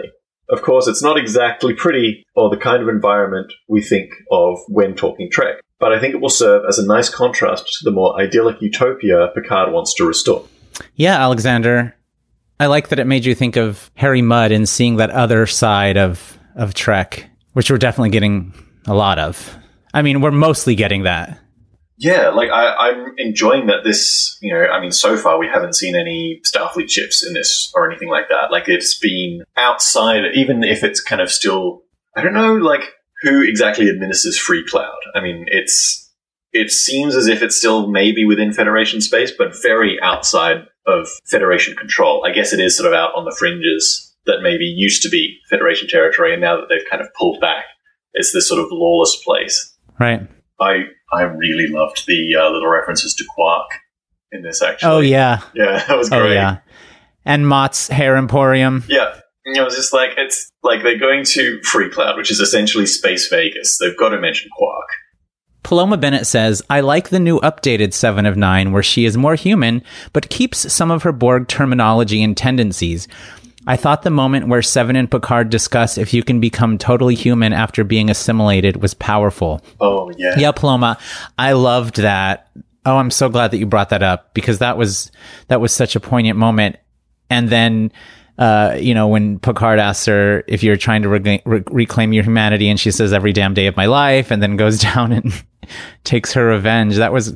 Speaker 4: Of course, it's not exactly pretty or the kind of environment we think of when talking Trek, but I think it will serve as a nice contrast to the more idyllic utopia Picard wants to restore.
Speaker 3: Yeah, Alexander. I like that it made you think of Harry Mudd and seeing that other side of Trek, which we're definitely getting a lot of. I mean, we're mostly getting that.
Speaker 4: Yeah, like I'm enjoying that this, so far we haven't seen any Starfleet ships in this or anything like that. Like it's been outside, even if it's kind of still, I don't know, like who exactly administers Free Cloud. I mean, it seems as if it's still maybe within Federation space, but very outside of Federation control. I guess it is sort of out on the fringes that maybe used to be Federation territory, and now that they've kind of pulled back, it's this sort of lawless place.
Speaker 3: Right.
Speaker 4: I really loved the little references to Quark in this, actually.
Speaker 3: Oh, yeah.
Speaker 4: Yeah, that was great.
Speaker 3: Oh, yeah. And Mott's Hair Emporium.
Speaker 4: Yeah. It was just like, it's like they're going to Free Cloud, which is essentially Space Vegas. They've got to mention Quark.
Speaker 3: Paloma Bennett says, I like the new updated 7 of 9 where she is more human, but keeps some of her Borg terminology and tendencies. I thought the moment where Seven and Picard discuss if you can become totally human after being assimilated was powerful.
Speaker 4: Oh, yeah.
Speaker 3: Yeah, Paloma. I loved that. Oh, I'm so glad that you brought that up because that was such a poignant moment. And then, when Picard asks her if you're trying to reclaim your humanity, and she says every damn day of my life, and then goes down and takes her revenge. That was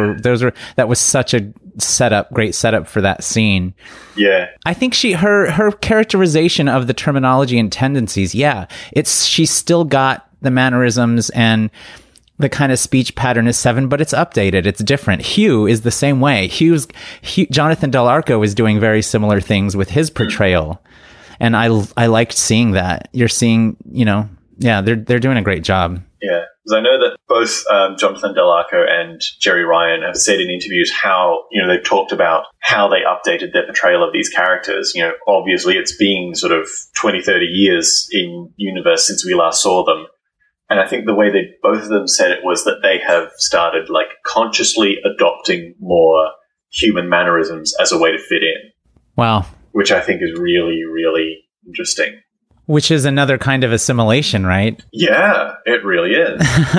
Speaker 3: such a great setup for that scene.
Speaker 4: Yeah.
Speaker 3: I think her characterization of the terminology and tendencies, she's still got the mannerisms and the kind of speech pattern is 7, but it's updated. It's different. Hugh is the same way. Jonathan Del Arco is doing very similar things with his portrayal. And I liked seeing that. You're seeing, they're doing a great job.
Speaker 4: Yeah. Because I know that both Jonathan Del Arco and Jerry Ryan have said in interviews how, they've talked about how they updated their portrayal of these characters. Obviously it's been sort of 20, 30 years in universe since we last saw them. And I think the way they both of them said it was that they have started like consciously adopting more human mannerisms as a way to fit in.
Speaker 3: Wow.
Speaker 4: Which I think is really, really interesting.
Speaker 3: Which is another kind of assimilation, right?
Speaker 4: Yeah, it really is.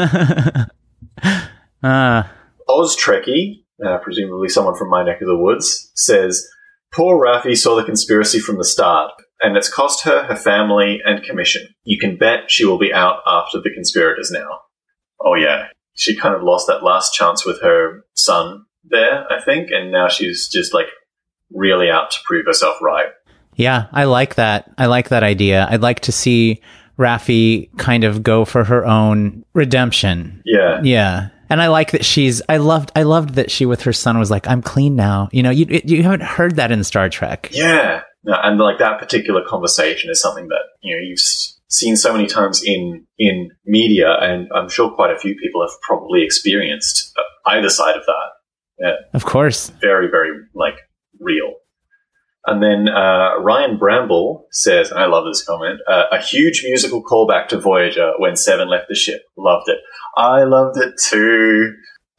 Speaker 4: Oz Trekkie, presumably someone from my neck of the woods, says, poor Raffi saw the conspiracy from the start, and it's cost her family, and commission. You can bet she will be out after the conspirators now. Oh, yeah. She kind of lost that last chance with her son there, I think, and now she's just, like, really out to prove herself right.
Speaker 3: Yeah, I like that. I like that idea. I'd like to see Raffi kind of go for her own redemption.
Speaker 4: Yeah.
Speaker 3: Yeah. And I like that I loved that she with her son was like, I'm clean now. You haven't heard that in Star Trek.
Speaker 4: Yeah. No, and like that particular conversation is something that, you've seen so many times in media, and I'm sure quite a few people have probably experienced either side of that. Yeah.
Speaker 3: Of course.
Speaker 4: Very, very, real. And then Ryan Bramble says, and I love this comment, a huge musical callback to Voyager when Seven left the ship. Loved it. I loved it too.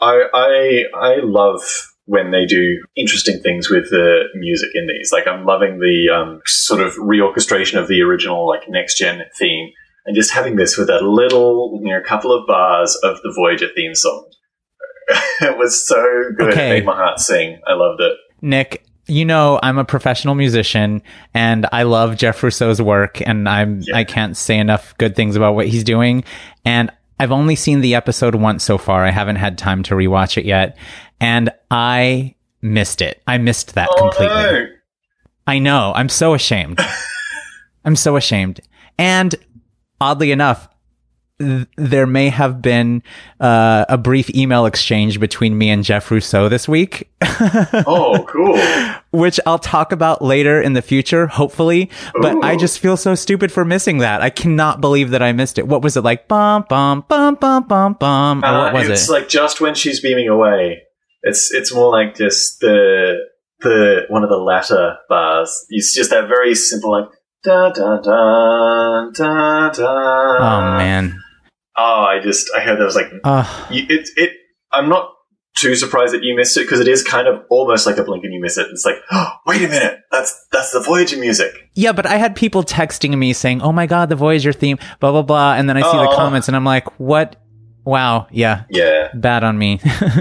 Speaker 4: I love when they do interesting things with the music in these. Like, I'm loving the sort of reorchestration of the original, Next Gen theme, and just having this with a little, couple of bars of the Voyager theme song. It was so good.
Speaker 3: Okay.
Speaker 4: It made my heart sing. I loved it.
Speaker 3: Nick, I'm a professional musician, and I love Jeff Rousseau's work, and I can't say enough good things about what he's doing. And I've only seen the episode once so far. I haven't had time to rewatch it yet, and I missed it. I missed that completely. No. I know. I'm so ashamed. I'm so ashamed. And oddly enough, there may have been a brief email exchange between me and Jeff Rousseau this week.
Speaker 4: Oh, cool.
Speaker 3: Which I'll talk about later in the future, hopefully. But I just feel so stupid for missing that. I cannot believe that I missed it. What was it like? Bum, bum, bum, bum, bum, bum. Or what was it?
Speaker 4: It's like just when she's beaming away. It's more like just the one of the latter bars. It's just that very simple, da da da da da.
Speaker 3: Oh man.
Speaker 4: Oh, I heard that was I'm not too surprised that you missed it, because it is kind of almost like a blink and you miss it. It's like, oh, wait a minute, that's the Voyager music.
Speaker 3: Yeah, but I had people texting me saying, oh my God, the Voyager theme, blah, blah, blah. And then I see the comments and I'm like, what? Wow. Yeah. Bad on me.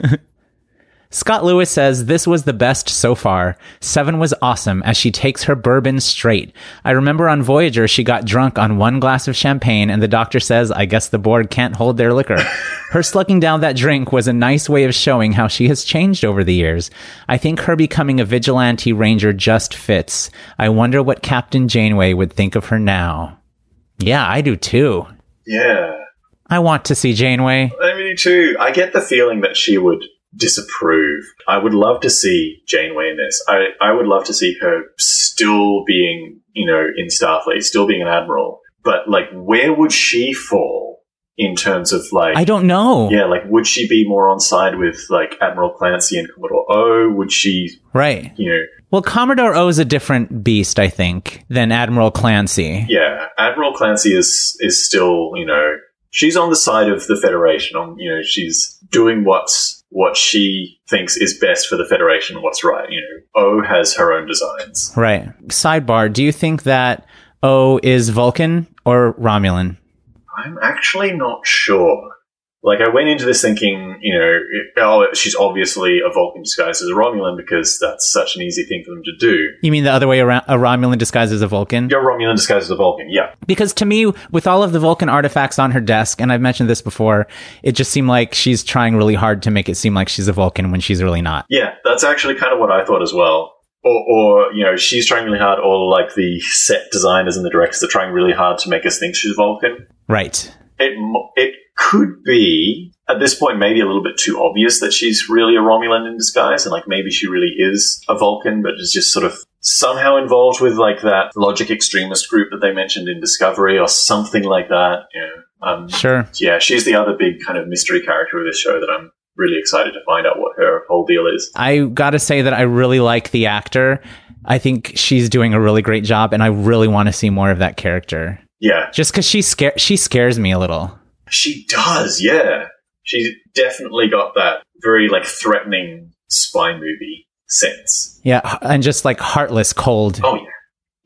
Speaker 3: Scott Lewis says, this was the best so far. 7 was awesome as she takes her bourbon straight. I remember on Voyager, she got drunk on 1 glass of champagne and the doctor says, I guess the board can't hold their liquor. Her slugging down that drink was a nice way of showing how she has changed over the years. I think her becoming a vigilante ranger just fits. I wonder what Captain Janeway would think of her now. Yeah, I do too.
Speaker 4: Yeah.
Speaker 3: I want to see Janeway.
Speaker 4: I mean, too. I get the feeling that she would disapprove. I would love to see Janeway in this. I would love to see her still being, in Starfleet, still being an admiral. But, like, where would she fall in terms of, like...
Speaker 3: I don't know.
Speaker 4: Yeah, like, would she be more on side with, like, Admiral Clancy and Commodore O? Would she...
Speaker 3: Right. Well, Commodore O is a different beast, I think, than Admiral Clancy.
Speaker 4: Yeah. Admiral Clancy is still, she's on the side of the Federation. She's doing what she thinks is best for the Federation, what's right. O has her own designs.
Speaker 3: Right. Sidebar, do you think that O is Vulcan or Romulan?
Speaker 4: I'm actually not sure. Like, I went into this thinking, she's obviously a Vulcan disguised as a Romulan because that's such an easy thing for them to do.
Speaker 3: You mean the other way around, a Romulan disguised as a Vulcan?
Speaker 4: Yeah, Romulan disguised as a Vulcan, yeah.
Speaker 3: Because to me, with all of the Vulcan artifacts on her desk, and I've mentioned this before, it just seemed like she's trying really hard to make it seem like she's a Vulcan when she's really not.
Speaker 4: Yeah, that's actually kind of what I thought as well. Or she's trying really hard, or like the set designers and the directors are trying really hard to make us think she's Vulcan.
Speaker 3: Right.
Speaker 4: It could be, at this point, maybe a little bit too obvious that she's really a Romulan in disguise, and like maybe she really is a Vulcan, but is just sort of somehow involved with like that logic extremist group that they mentioned in Discovery or something like that.
Speaker 3: Sure.
Speaker 4: Yeah, she's the other big kind of mystery character of this show that I'm really excited to find out what her whole deal is.
Speaker 3: I gotta say that I really like the actor. I think she's doing a really great job, and I really want to see more of that character.
Speaker 4: Yeah.
Speaker 3: Just because she scares me a little.
Speaker 4: She does, yeah. She's definitely got that very, like, threatening spy movie sense.
Speaker 3: Yeah, and just, like, heartless, cold.
Speaker 4: Oh, yeah.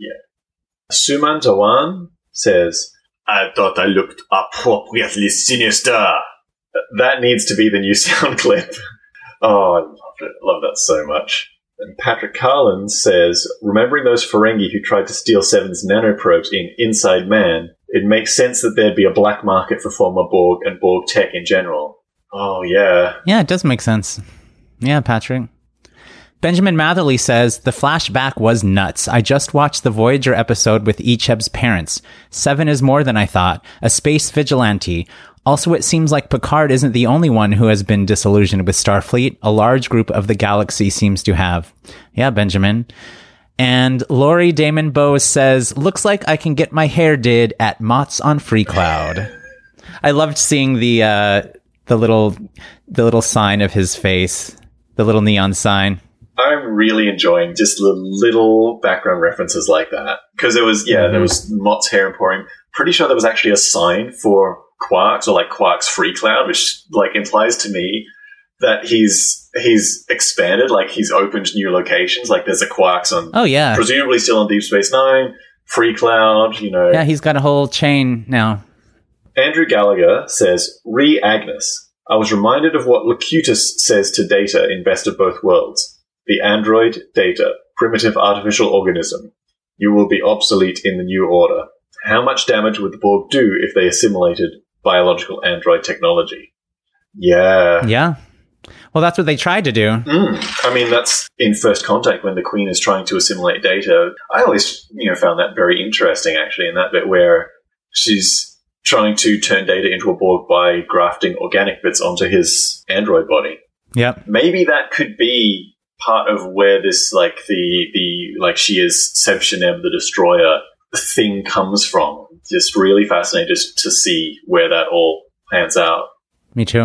Speaker 4: Yeah. Suman Jawan says, I thought I looked appropriately sinister. That needs to be the new sound clip. Oh, I love it. I love that so much. And Patrick Carlin says, remembering those Ferengi who tried to steal Seven's nanoprobes in Inside Man, it makes sense that there'd be a black market for former Borg and Borg tech in general. Oh, yeah.
Speaker 3: Yeah, it does make sense. Yeah, Patrick. Benjamin Matherly says, the flashback was nuts. I just watched the Voyager episode with Icheb's parents. 7 is more than I thought. A space vigilante. Also, it seems like Picard isn't the only one who has been disillusioned with Starfleet. A large group of the galaxy seems to have. Yeah, Benjamin. And Lori Damon Bose says, looks like I can get my hair did at Mott's on Free Cloud. I loved seeing the little sign of his face, the little neon sign.
Speaker 4: I'm really enjoying just the little background references like that. Because there was Mott's Hair Emporium. Pretty sure there was actually a sign for Quarks, or like Quarks Free Cloud, which like implies to me that he's expanded, like he's opened new locations. Like there's a Quarks on, presumably still on Deep Space Nine, Free Cloud,
Speaker 3: Yeah, he's got a whole chain now.
Speaker 4: Andrew Gallagher says, Re Agnes. I was reminded of what Locutus says to Data in Best of Both Worlds. The android, Data, primitive artificial organism. You will be obsolete in the new order. How much damage would the Borg do if they assimilated biological android technology? Yeah.
Speaker 3: Yeah. Well, that's what they tried to do.
Speaker 4: I mean, that's in First Contact when the Queen is trying to assimilate Data. I always, found that very interesting, actually, in that bit where she's trying to turn Data into a Borg by grafting organic bits onto his android body.
Speaker 3: Yep.
Speaker 4: Maybe that could be part of where this, like, the she is Seb Shenem, the Destroyer thing comes from. Just really fascinated to see where that all pans out.
Speaker 3: Me too.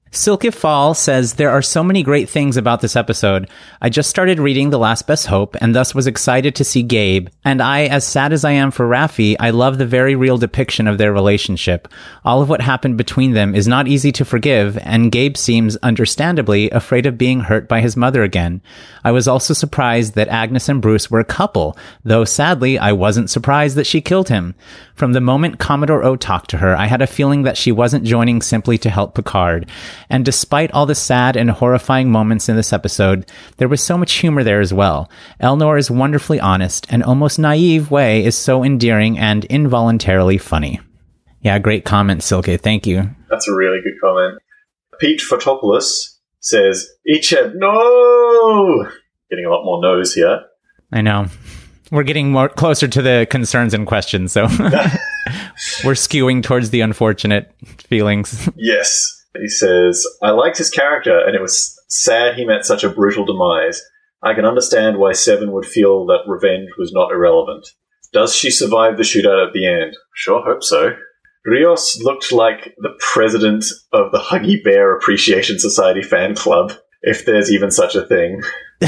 Speaker 3: Silke Fall says, there are so many great things about this episode. I just started reading The Last Best Hope and thus was excited to see Gabe. And I, as sad as I am for Raffi, I love the very real depiction of their relationship. All of what happened between them is not easy to forgive, and Gabe seems, understandably, afraid of being hurt by his mother again. I was also surprised that Agnes and Bruce were a couple, though sadly, I wasn't surprised that she killed him. From the moment Commodore O talked to her, I had a feeling that she wasn't joining simply to help Picard. And despite all the sad and horrifying moments in this episode, there was so much humor there as well. Elnor's wonderfully honest and almost naive way is so endearing and involuntarily funny. Yeah, great comment, Silke. Thank you.
Speaker 4: That's a really good comment. Pete Photopoulos says, Icheb, no! Getting a lot more no's here.
Speaker 3: I know. We're getting more closer to the concerns and questions, so we're skewing towards the unfortunate feelings.
Speaker 4: Yes. He says, I liked his character, and it was sad he met such a brutal demise. I can understand why Seven would feel that revenge was not irrelevant. Does she survive the shootout at the end? Sure hope so. Rios looked like the president of the Huggy Bear Appreciation Society fan club, if there's even such a thing.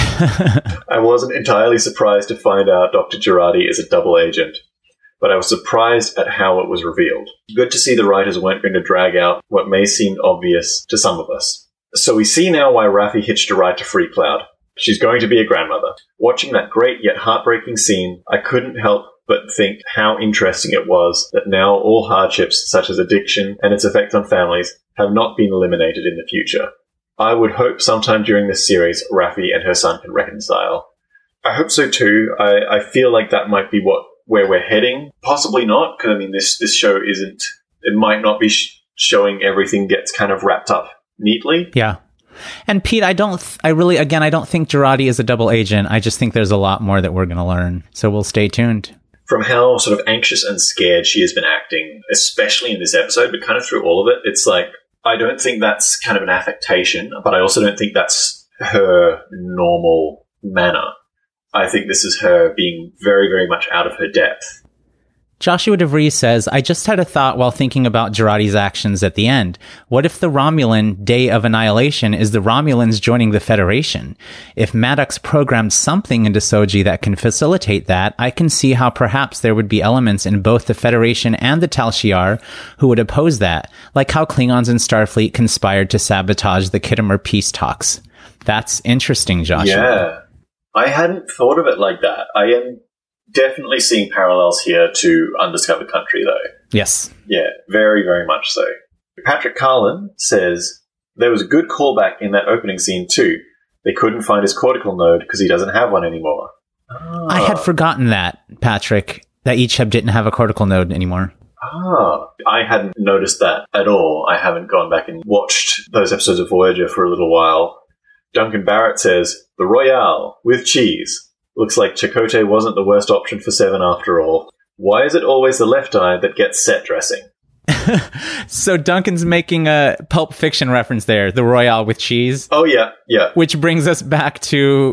Speaker 4: I wasn't entirely surprised to find out Dr. Girardi is a double agent, but I was surprised at how it was revealed. Good to see the writers weren't going to drag out what may seem obvious to some of us. So we see now why Raffi hitched a ride to Freecloud. She's going to be a grandmother. Watching that great yet heartbreaking scene, I couldn't help but think how interesting it was that now all hardships such as addiction and its effect on families have not been eliminated in the future. I would hope sometime during this series, Raffi and her son can reconcile. I hope so too. I feel like that might be where we're heading. Possibly not, because I mean, this show isn't. It might not be showing everything gets kind of wrapped up neatly.
Speaker 3: Yeah. And Pete, I don't think Girardi is a double agent. I just think there's a lot more that we're going to learn. So we'll stay tuned.
Speaker 4: From how sort of anxious and scared she has been acting, especially in this episode, but kind of through all of it, it's like, I don't think that's kind of an affectation, but I also don't think that's her normal manner. I think this is her being very, very much out of her depth.
Speaker 3: Joshua DeVries says, I just had a thought while thinking about Girardi's actions at the end. What if the Romulan Day of Annihilation is the Romulans joining the Federation? If Maddox programmed something into Soji that can facilitate that, I can see how perhaps there would be elements in both the Federation and the Tal Shiar who would oppose that, like how Klingons in Starfleet conspired to sabotage the Khitomer peace talks. That's interesting, Joshua.
Speaker 4: Yeah. I hadn't thought of it like that. I am definitely seeing parallels here to Undiscovered Country, though.
Speaker 3: Yes.
Speaker 4: Yeah, very, very much so. Patrick Carlin says, there was a good callback in that opening scene, too. They couldn't find his cortical node because he doesn't have one anymore.
Speaker 3: I had forgotten that, Patrick, that Icheb didn't have a cortical node anymore.
Speaker 4: I hadn't noticed that at all. I haven't gone back and watched those episodes of Voyager for a little while. Duncan Barrett says, the Royale with cheese. Looks like Chakotay wasn't the worst option for Seven after all. Why is it always the left eye that gets set dressing?
Speaker 3: So Duncan's making a Pulp Fiction reference there, the Royale with cheese.
Speaker 4: Oh, yeah.
Speaker 3: Which brings us back to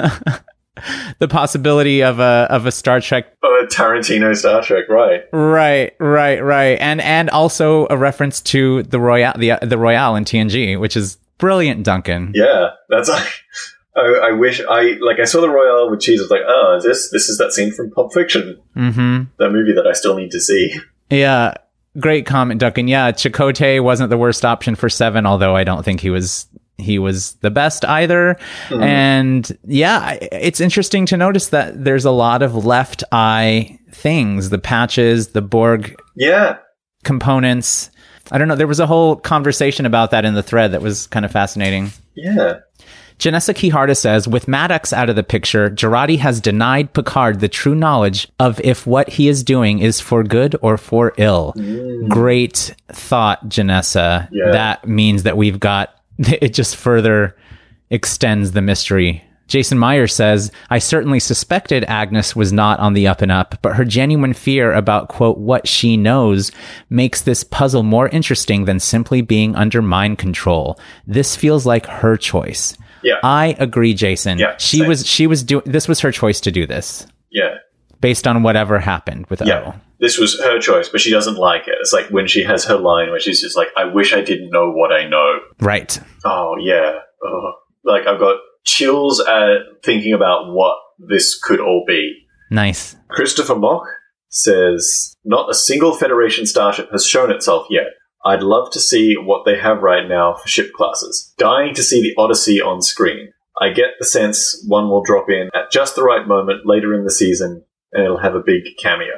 Speaker 3: the possibility of a Star Trek.
Speaker 4: Oh, a Tarantino Star Trek, right.
Speaker 3: Right. And also a reference to the Royale, the Royale in TNG, which is brilliant, Duncan.
Speaker 4: Yeah, that's like... I wish I saw the Royale with cheese. I was like, oh, this is that scene from Pulp Fiction. Mm-hmm. That movie that I still need to see.
Speaker 3: Yeah. Great comment, Duncan. Yeah. Chakotay wasn't the worst option for Seven, although I don't think he was the best either. Mm-hmm. And yeah, it's interesting to notice that there's a lot of left eye things, the patches, the Borg components. I don't know. There was a whole conversation about that in the thread that was kind of fascinating.
Speaker 4: Yeah.
Speaker 3: Janessa Quijada says, with Maddox out of the picture, Girardi has denied Picard the true knowledge of if what he is doing is for good or for ill. Great thought, Janessa. Yeah. That means that we've got, it just further extends the mystery. Jason Meyer says, I certainly suspected Agnes was not on the up and up, but her genuine fear about, quote, what she knows makes this puzzle more interesting than simply being under mind control. This feels like her choice.
Speaker 4: Yeah.
Speaker 3: I agree, Jason.
Speaker 4: Yeah,
Speaker 3: she was doing this was her choice to do this.
Speaker 4: Yeah.
Speaker 3: based on whatever happened with
Speaker 4: Yeah.
Speaker 3: O.
Speaker 4: This was her choice, but she doesn't like it. It's like when she has her line where she's just like, I wish I didn't know what I know.
Speaker 3: Right.
Speaker 4: Oh, yeah. Oh. Like, I've got chills at thinking about what this could all be.
Speaker 3: Nice.
Speaker 4: Christopher Mock says, not a single Federation starship has shown itself yet. I'd love to see what they have right now for ship classes. Dying to see the Odyssey on screen. I get the sense one will drop in at just the right moment later in the season, and it'll have a big cameo.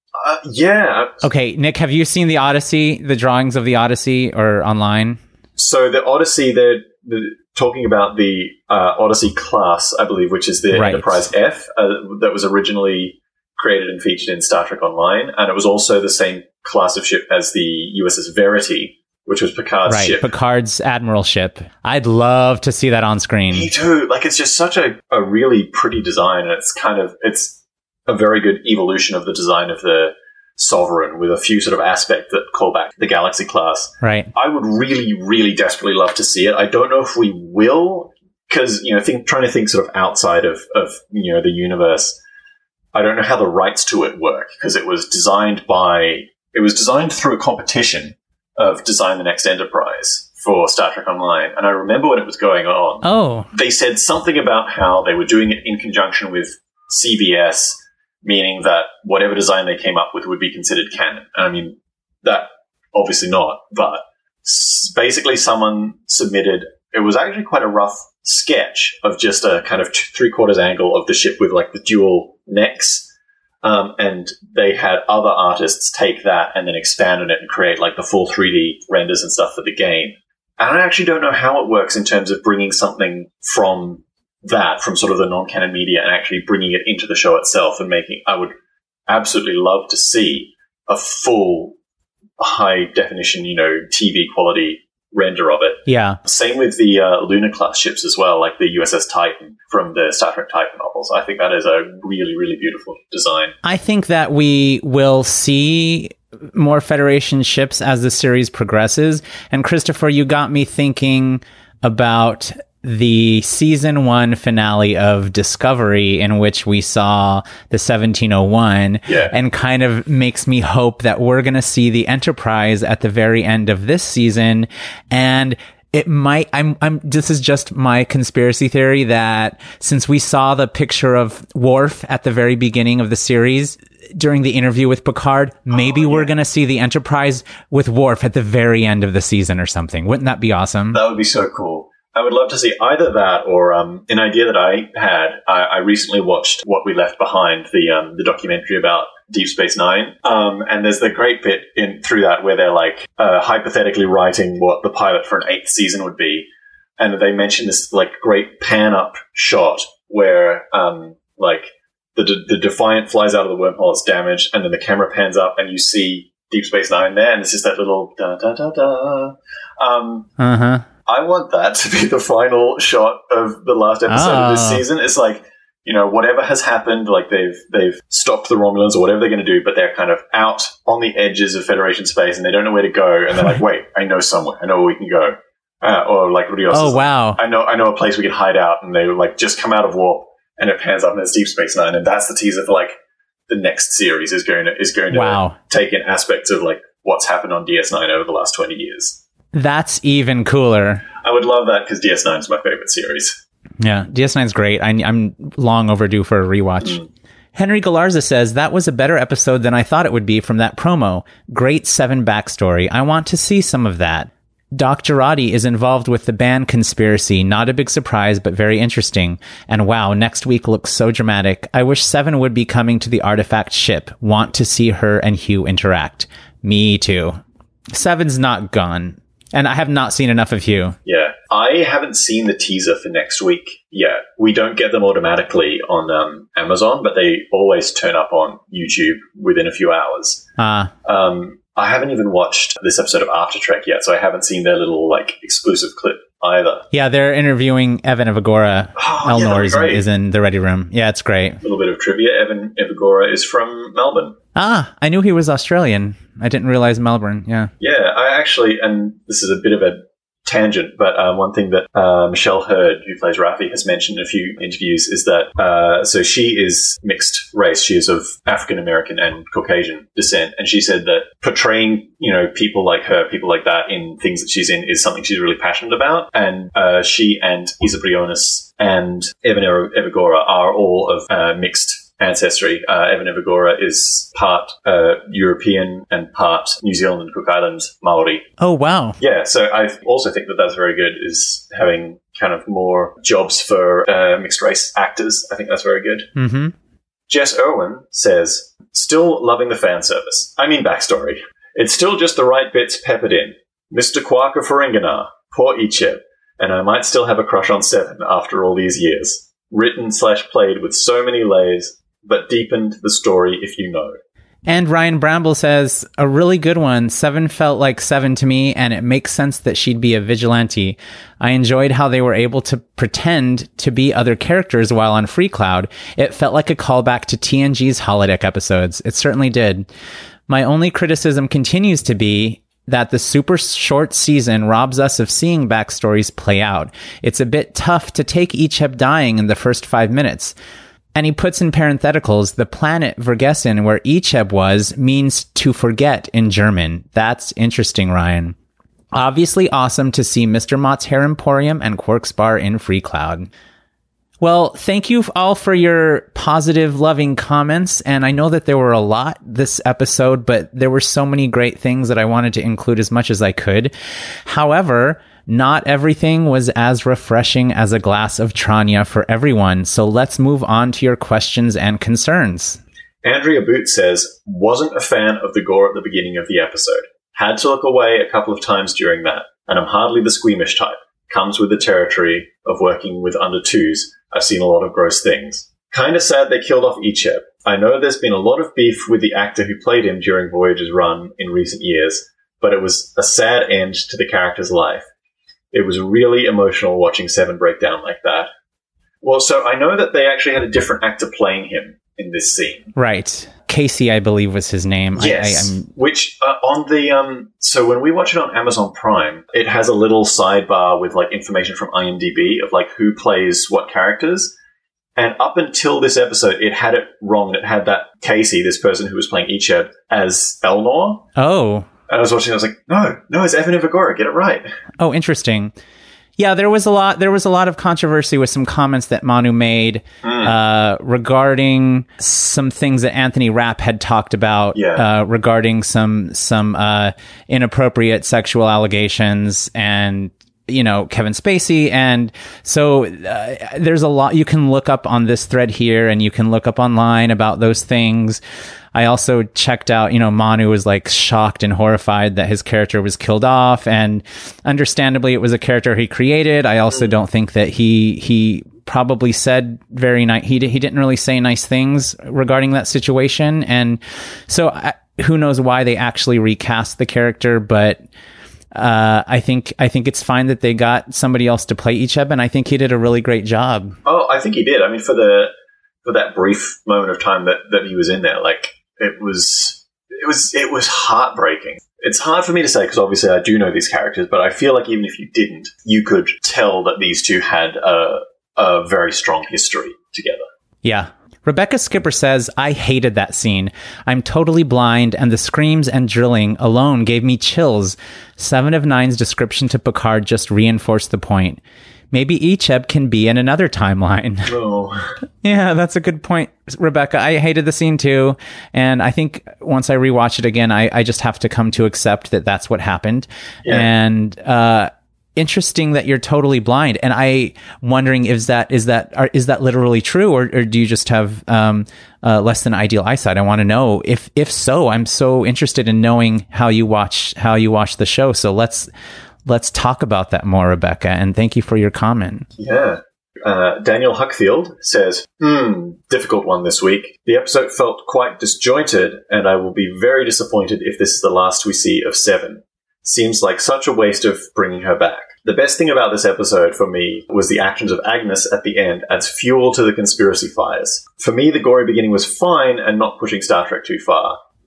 Speaker 4: Yeah.
Speaker 3: Okay, Nick, have you seen the Odyssey, the drawings of the Odyssey, or online?
Speaker 4: So the Odyssey, they're talking about the Odyssey class, I believe, which is the
Speaker 3: Right.
Speaker 4: Enterprise F that was originally created and featured in Star Trek Online, and it was also the same class of ship as the USS Verity, which was Picard's
Speaker 3: Right,
Speaker 4: ship.
Speaker 3: Picard's admiral ship. I'd love to see that on screen.
Speaker 4: Me too. Like, it's just such a really pretty design, and it's a very good evolution of the design of the Sovereign with a few sort of aspects that call back the Galaxy class.
Speaker 3: Right.
Speaker 4: I would really, really desperately love to see it. I don't know if we will, because, trying to think sort of outside of the universe, I don't know how the rights to it work, because it was designed through a competition of Design the Next Enterprise for Star Trek Online. And I remember when it was going on,
Speaker 3: Oh.
Speaker 4: they said something about how they were doing it in conjunction with CBS, meaning that whatever design they came up with would be considered canon. And I mean, that obviously not, but basically someone submitted, it was actually quite a rough sketch of just a kind of 3/4 angle of the ship with like the dual necks. And they had other artists take that and then expand on it and create like the full 3D renders and stuff for the game. And I actually don't know how it works in terms of bringing something from sort of the non-canon media and actually bringing it into the show itself and I would absolutely love to see a full high definition, TV quality render of it.
Speaker 3: Yeah.
Speaker 4: Same with the Luna class ships as well, like the USS Titan from the Star Trek Titan novels. I think that is a really, really beautiful design.
Speaker 3: I think that we will see more Federation ships as the series progresses. And Christopher, you got me thinking about the season 1 finale of Discovery, in which we saw the 1701, and kind of makes me hope that we're going to see the Enterprise at the very end of this season. And it might, this is just my conspiracy theory, that since we saw the picture of Worf at the very beginning of the series during the interview with Picard, maybe we're going to see the Enterprise with Worf at the very end of the season or something. Wouldn't that be awesome?
Speaker 4: That would be so cool. I would love to see either that or an idea that I had. I recently watched What We Left Behind, the documentary about Deep Space Nine, and there's the great bit through that where they're like hypothetically writing what the pilot for an 8th season would be, and they mention this like great pan up shot where like the Defiant flies out of the wormhole, it's damaged, and then the camera pans up and you see Deep Space Nine there, and it's just that little da da da da. I want that to be the final shot of the last episode of this season. It's like, whatever has happened, like they've stopped the Romulans or whatever they're going to do, but they're kind of out on the edges of Federation space and they don't know where to go. And they're like, wait, I know somewhere. I know where we can go. Or like Rios.
Speaker 3: Oh, wow.
Speaker 4: I know a place we can hide out, and they like just come out of warp and it pans up and it's Deep Space Nine. And that's the teaser for like the next series is going to take in aspects of like what's happened on DS9 over the last 20 years.
Speaker 3: That's even cooler.
Speaker 4: I would love that because DS9 is my favorite series.
Speaker 3: Yeah, DS9's great. I'm long overdue for a rewatch. Henry Galarza says, that was a better episode than I thought it would be from that promo. Great 7 backstory. I want to see some of that. Doc Girardi is involved with the band Conspiracy. Not a big surprise, but very interesting. And wow, next week looks so dramatic. I wish 7 would be coming to the Artifact ship. Want to see her and Hugh interact. Me too. 7's not gone. And I have not seen enough of Hugh.
Speaker 4: Yeah. I haven't seen the teaser for next week yet. We don't get them automatically on Amazon, but they always turn up on YouTube within a few hours. I haven't even watched this episode of After Trek yet, so I haven't seen their little like exclusive clip either.
Speaker 3: Yeah, they're interviewing Evan Evagora. Elnor is in the Ready Room. Yeah, it's great.
Speaker 4: A little bit of trivia. Evan Evagora is from Melbourne.
Speaker 3: I knew he was Australian. I didn't realize Melbourne. Yeah.
Speaker 4: Yeah, I actually, and this is a bit of a tangent, but one thing that Michelle Hurd, who plays Raffi, has mentioned in a few interviews is that so she is mixed race. She is of African American and Caucasian descent, and she said that portraying people like her, people like that in things that she's in is something she's really passionate about. And she and Isa Briones and Evan Evagora are all of mixed ancestry. Evan Evagora is part European and part New Zealand and Cook Islands Maori.
Speaker 3: Oh, wow.
Speaker 4: Yeah, so I also think that that's very good, is having kind of more jobs for mixed race actors. I think that's very good.
Speaker 3: Mm-hmm.
Speaker 4: Jess Irwin says, still loving the fan service. I mean backstory. It's still just the right bits peppered in. Mr. Kwaka Faringana, poor Icheb, and I might still have a crush on Seven after all these years. Written/played with so many layers, but deepened the story if you know.
Speaker 3: And Ryan Bramble says, a really good one. Seven felt like Seven to me, and it makes sense that she'd be a vigilante. I enjoyed how they were able to pretend to be other characters while on Free Cloud. It felt like a callback to TNG's holodeck episodes. It certainly did. My only criticism continues to be that the super short season robs us of seeing backstories play out. It's a bit tough to take Icheb dying in the first 5 minutes. And he puts in parentheticals, the planet Vergessen, where Icheb was, means to forget in German. That's interesting, Ryan. Obviously awesome to see Mr. Mott's Hair Emporium and Quark's Bar in Free Cloud. Well, thank you all for your positive, loving comments. And I know that there were a lot this episode, but there were so many great things that I wanted to include as much as I could. However, not everything was as refreshing as a glass of Tranya for everyone. So let's move on to your questions and concerns.
Speaker 4: Andrea Boot says, wasn't a fan of the gore at the beginning of the episode. Had to look away a couple of times during that, and I'm hardly the squeamish type. Comes with the territory of working with under twos. I've seen a lot of gross things. Kinda sad they killed off Icheb. I know there's been a lot of beef with the actor who played him during Voyager's run in recent years, but it was a sad end to the character's life. It was really emotional watching Seven break down like that. Well, so I know that they actually had a different actor playing him in this scene.
Speaker 3: Right. Casey, I believe, was his name.
Speaker 4: Yes. Which, on the, so when we watch it on Amazon Prime, it has a little sidebar with, like, information from IMDb of, like, who plays what characters. And up until this episode, it had it wrong. It had that Casey, this person who was playing Icheb, as Elnor.
Speaker 3: Oh.
Speaker 4: And I was watching, I was like, no, it's Evan Evagora. Get it right.
Speaker 3: Oh, interesting. Yeah, there was a lot of controversy with some comments that Manu made regarding some things that Anthony Rapp had talked about regarding some inappropriate sexual allegations and Kevin Spacey. And so there's a lot you can look up on this thread here, and you can look up online about those things. I also checked out, Manu was like shocked and horrified that his character was killed off, and understandably it was a character he created. I also don't think that he probably said very nice. He didn't really say nice things regarding that situation. And so who knows why they actually recast the character, but I think it's fine that they got somebody else to play Icheb, and I think he did a really great job.
Speaker 4: Oh, I think he did. I mean, for that brief moment of time that he was in there, like it was heartbreaking. It's hard for me to say because obviously I do know these characters, but I feel like even if you didn't, you could tell that these two had a very strong history together.
Speaker 3: Yeah. Rebecca Skipper says, I hated that scene. I'm totally blind, and the screams and drilling alone gave me chills. 7 of 9's description to Picard just reinforced the point. Maybe Icheb can be in another timeline.
Speaker 4: Oh.
Speaker 3: Yeah, that's a good point, Rebecca. I hated the scene too. And I think once I rewatch it again, I just have to come to accept that that's what happened. Yeah. And, interesting that you're totally blind. And I wondering, is that literally true, or do you just have, less than ideal eyesight? I want to know if so. I'm so interested in knowing how you watch the show. So let's talk about that more, Rebecca, and thank you for your comment.
Speaker 4: Yeah. Daniel Huckfield says, difficult one this week. The episode felt quite disjointed, and I will be very disappointed if this is the last we see of Seven. Seems like such a waste of bringing her back. The best thing about this episode for me was the actions of Agnes at the end adds fuel to the conspiracy fires. For me, the gory beginning was fine and not pushing Star Trek too far.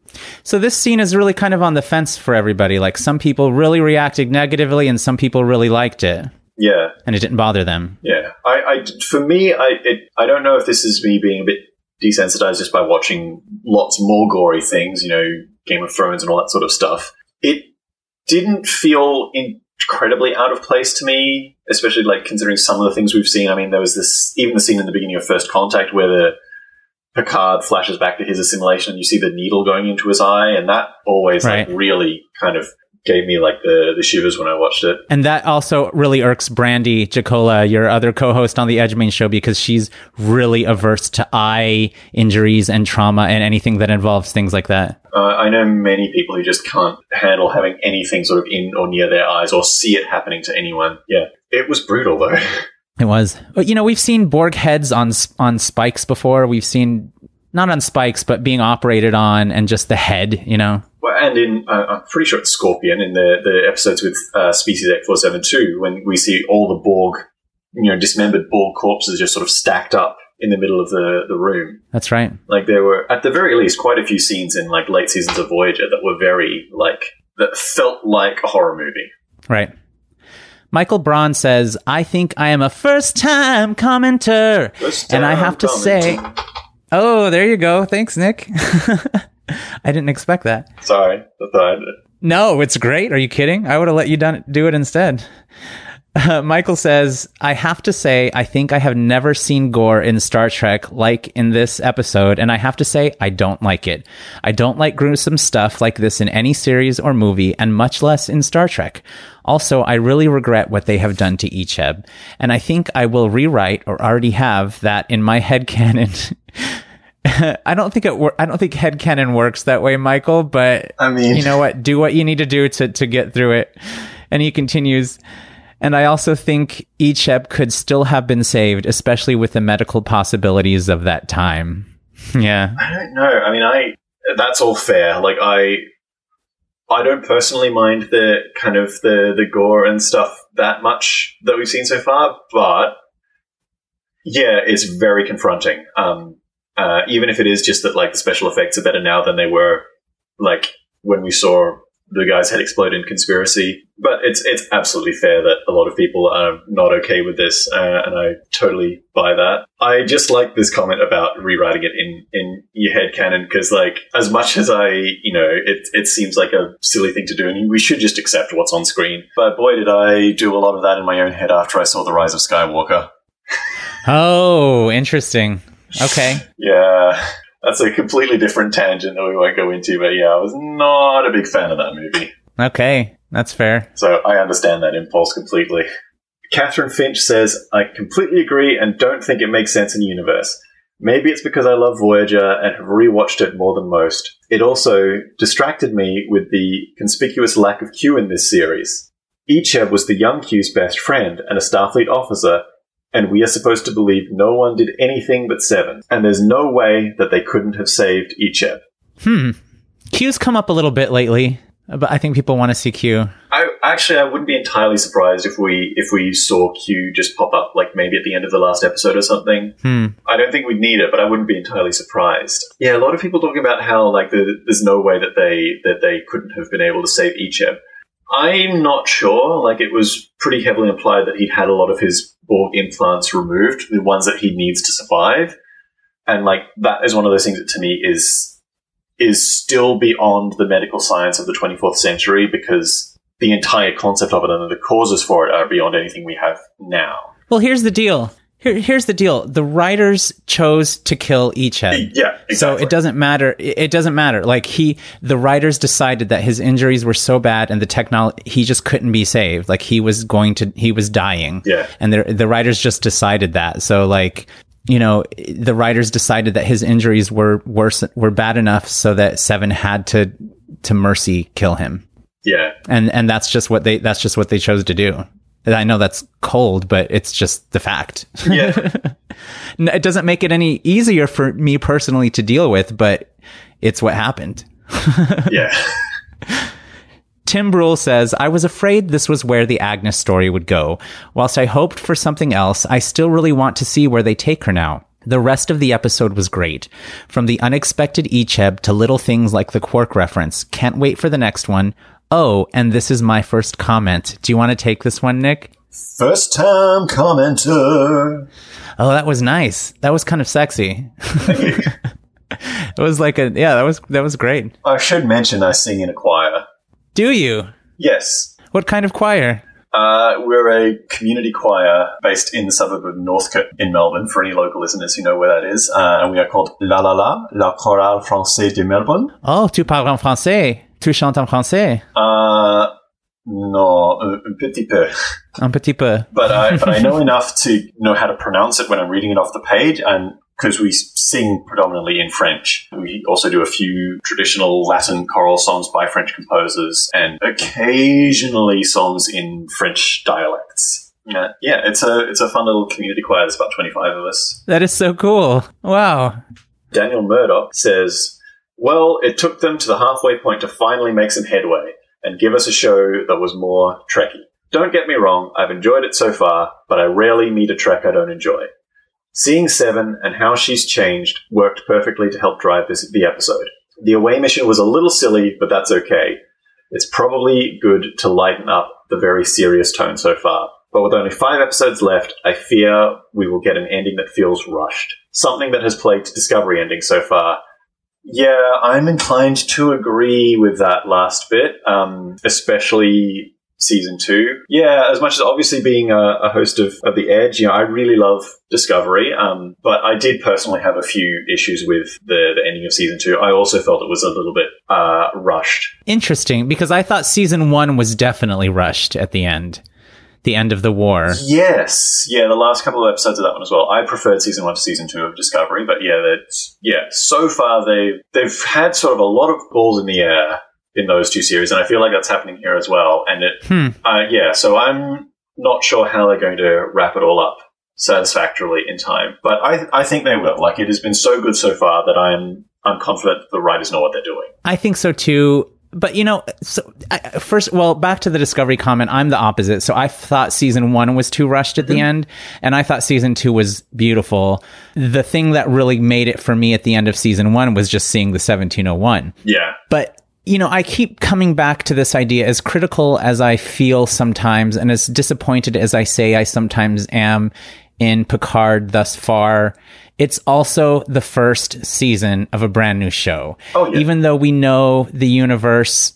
Speaker 3: So this scene is really kind of on the fence for everybody. Like, some people really reacted negatively and some people really liked it.
Speaker 4: Yeah.
Speaker 3: And it didn't bother them.
Speaker 4: Yeah. For me, I don't know if this is me being a bit desensitized just by watching lots more gory things, you know, Game of Thrones and all that sort of stuff. It didn't feel incredibly out of place to me, especially like considering some of the things we've seen. I mean, there was even the scene in the beginning of First Contact where the Picard flashes back to his assimilation and you see the needle going into his eye, and that always like really kind of gave me like the shivers when I watched it.
Speaker 3: And that also really irks Brandy Jacola, your other co-host on the Edge Main show, because she's really averse to eye injuries and trauma and anything that involves things like that.
Speaker 4: I know many people who just can't handle having anything sort of in or near their eyes or see it happening to anyone. Yeah, it was brutal though.
Speaker 3: It was. But, you know, we've seen Borg heads on spikes before. We've seen, not on spikes, but being operated on, and just the head, you know.
Speaker 4: Well, and in, I'm pretty sure it's Scorpion in the episodes with Species X472, when we see all the Borg, you know, dismembered Borg corpses just sort of stacked up in the middle of the room.
Speaker 3: That's right.
Speaker 4: Like, there were, at the very least, quite a few scenes in like late seasons of Voyager that were very like, that felt like a horror movie.
Speaker 3: Right. Michael Braun says, I think I am a first-time commenter. And I have to say... Oh, there you go. Thanks, Nick. I didn't expect that.
Speaker 4: Sorry.
Speaker 3: No, it's great. Are you kidding? I would have let you do it instead. Michael says, I have to say, I think I have never seen gore in Star Trek like in this episode, and I have to say, I don't like it. I don't like gruesome stuff like this in any series or movie, and much less in Star Trek. Also, I really regret what they have done to Icheb, and I think I will rewrite, or already have, that in my headcanon. I don't think headcanon works that way, Michael, but I mean, you know what? Do what you need to do to get through it. And he continues, and I also think Icheb could still have been saved, especially with the medical possibilities of that time. Yeah.
Speaker 4: I don't know. I mean, that's all fair. Like, I don't personally mind the kind of the gore and stuff that much that we've seen so far, but yeah, it's very confronting. Even if it is just that like the special effects are better now than they were like when we saw the guy's head explode in Conspiracy. But it's absolutely fair that a lot of people are not okay with this, and I totally buy that. I just like this comment about rewriting it in your headcanon, because like, as much as it seems like a silly thing to do, and we should just accept what's on screen. But boy, did I do a lot of that in my own head after I saw The Rise of Skywalker.
Speaker 3: Oh, interesting. Okay.
Speaker 4: Yeah. That's a completely different tangent that we won't go into, but yeah, I was not a big fan of that movie.
Speaker 3: Okay, that's fair.
Speaker 4: So I understand that impulse completely. Catherine Finch says, I completely agree and don't think it makes sense in universe. Maybe it's because I love Voyager and have rewatched it more than most. It also distracted me with the conspicuous lack of Q in this series. Icheb was the young Q's best friend and a Starfleet officer, and we are supposed to believe no one did anything but Seven. And there's no way that they couldn't have saved Icheb.
Speaker 3: Q's come up a little bit lately, but I think people want to see Q.
Speaker 4: I wouldn't be entirely surprised if we saw Q just pop up, like maybe at the end of the last episode or something. I don't think we'd need it, but I wouldn't be entirely surprised. Yeah, a lot of people talking about how like there's no way that they couldn't have been able to save Icheb. I'm not sure. Like, it was pretty heavily implied that he'd had a lot of his Borg implants removed, the ones that he needs to survive. And, like, that is one of those things that, to me, is still beyond the medical science of the 24th century, because the entire concept of it and the causes for it are beyond anything we have now.
Speaker 3: Well, here's the deal. Here's the deal. The writers chose to kill Icheb.
Speaker 4: Yeah, exactly.
Speaker 3: So it doesn't matter. It doesn't matter. Like, the writers decided that his injuries were so bad and he just couldn't be saved. Like, he was dying. Yeah. And the writers just decided that. So, like, you know, the writers decided that his injuries were bad enough so that Seven had to mercy kill him.
Speaker 4: Yeah.
Speaker 3: And that's just what they chose to do. I know that's cold, but it's just the fact.
Speaker 4: Yeah.
Speaker 3: It doesn't make it any easier for me personally to deal with, but it's what happened.
Speaker 4: Yeah.
Speaker 3: Tim Brule says, I was afraid this was where the Agnes story would go. Whilst I hoped for something else, I still really want to see where they take her now. The rest of the episode was great. From the unexpected Icheb to little things like the Quark reference. Can't wait for the next one. Oh, and this is my first comment. Do you want to take this one, Nick?
Speaker 4: First time commenter.
Speaker 3: Oh, that was nice. That was kind of sexy. It was like that was great.
Speaker 4: I should mention I sing in a choir.
Speaker 3: Do you?
Speaker 4: Yes.
Speaker 3: What kind of choir?
Speaker 4: We're a community choir based in the suburb of Northcote in Melbourne, for any local listeners who know where that is. And we are called La Chorale Française de Melbourne.
Speaker 3: Oh, tu parles en français. Tu chantes en français.
Speaker 4: No, un petit peu.
Speaker 3: Un petit peu.
Speaker 4: But I know enough to know how to pronounce it when I'm reading it off the page, and because we sing predominantly in French. We also do a few traditional Latin choral songs by French composers and occasionally songs in French dialects. Yeah, it's a fun little community choir. There's about 25 of us.
Speaker 3: That is so cool. Wow.
Speaker 4: Daniel Murdoch says, well, it took them to the halfway point to finally make some headway and give us a show that was more Trekky. Don't get me wrong, I've enjoyed it so far, but I rarely meet a Trek I don't enjoy. Seeing Seven and how she's changed worked perfectly to help drive the episode. The away mission was a little silly, but that's okay. It's probably good to lighten up the very serious tone so far. But with only 5 episodes left, I fear we will get an ending that feels rushed. Something that has plagued Discovery endings so far. Yeah, I'm inclined to agree with that last bit, especially Season 2. Yeah, as much as obviously being a host of The Edge, I really love Discovery, but I did personally have a few issues with the ending of Season 2. I also felt it was a little bit rushed.
Speaker 3: Interesting, because I thought Season 1 was definitely rushed at the end of the war.
Speaker 4: Yes. Yeah, the last couple of episodes of that one as well. I preferred Season 1 to Season 2 of Discovery, but so far they've had sort of a lot of balls in the air in those two series, and I feel like that's happening here as well. And so I'm not sure how they're going to wrap it all up satisfactorily in time, but I think they will. Like, it has been so good so far that I'm confident the writers know what they're doing.
Speaker 3: I think so too. But, back to the Discovery comment, I'm the opposite. So I thought Season 1 was too rushed at the end, and I thought Season 2 was beautiful. The thing that really made it for me at the end of Season 1 was just seeing the 1701.
Speaker 4: Yeah.
Speaker 3: But, I keep coming back to this idea, as critical as I feel sometimes, and as disappointed as I say I sometimes am in Picard thus far. It's also the first season of a brand new show. Oh, yeah. Even though we know the universe's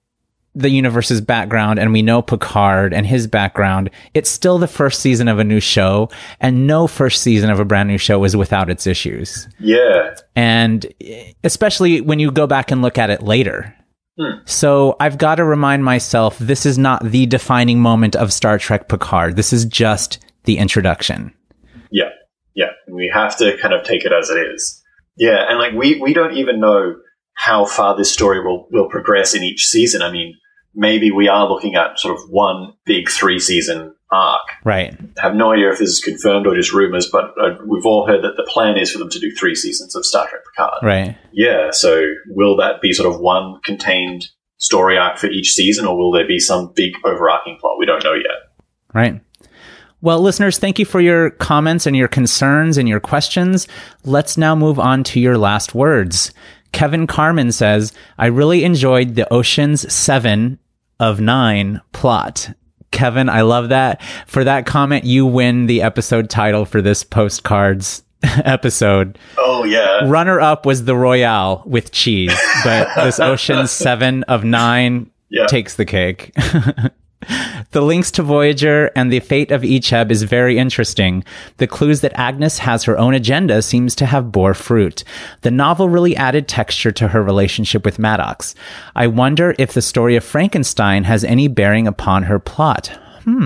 Speaker 3: background, and we know Picard and his background, it's still the first season of a new show, and no first season of a brand new show is without its issues.
Speaker 4: Yeah.
Speaker 3: And especially when you go back and look at it later. So I've got to remind myself, this is not the defining moment of Star Trek Picard. This is just the introduction.
Speaker 4: Yeah. Yeah, we have to kind of take it as it is. Yeah, and like we don't even know how far this story will progress in each season. I mean, maybe we are looking at sort of one big 3-season arc.
Speaker 3: Right.
Speaker 4: I have no idea if this is confirmed or just rumors, but we've all heard that the plan is for them to do 3 seasons of Star Trek Picard.
Speaker 3: Right.
Speaker 4: Yeah, so will that be sort of one contained story arc for each season, or will there be some big overarching plot? We don't know yet.
Speaker 3: Right. Well, listeners, thank you for your comments and your concerns and your questions. Let's now move on to your last words. Kevin Carmen says, I really enjoyed the Ocean's 7 of 9 plot. Kevin, I love that. For that comment, you win the episode title for this postcards episode.
Speaker 4: Oh, yeah.
Speaker 3: Runner-up was the Royale with cheese, but this Ocean's 7 of 9 takes the cake. The links to Voyager and the fate of Icheb is very interesting. The clues that Agnes has her own agenda seems to have bore fruit. The novel really added texture to her relationship with Maddox. I wonder if the story of Frankenstein has any bearing upon her plot.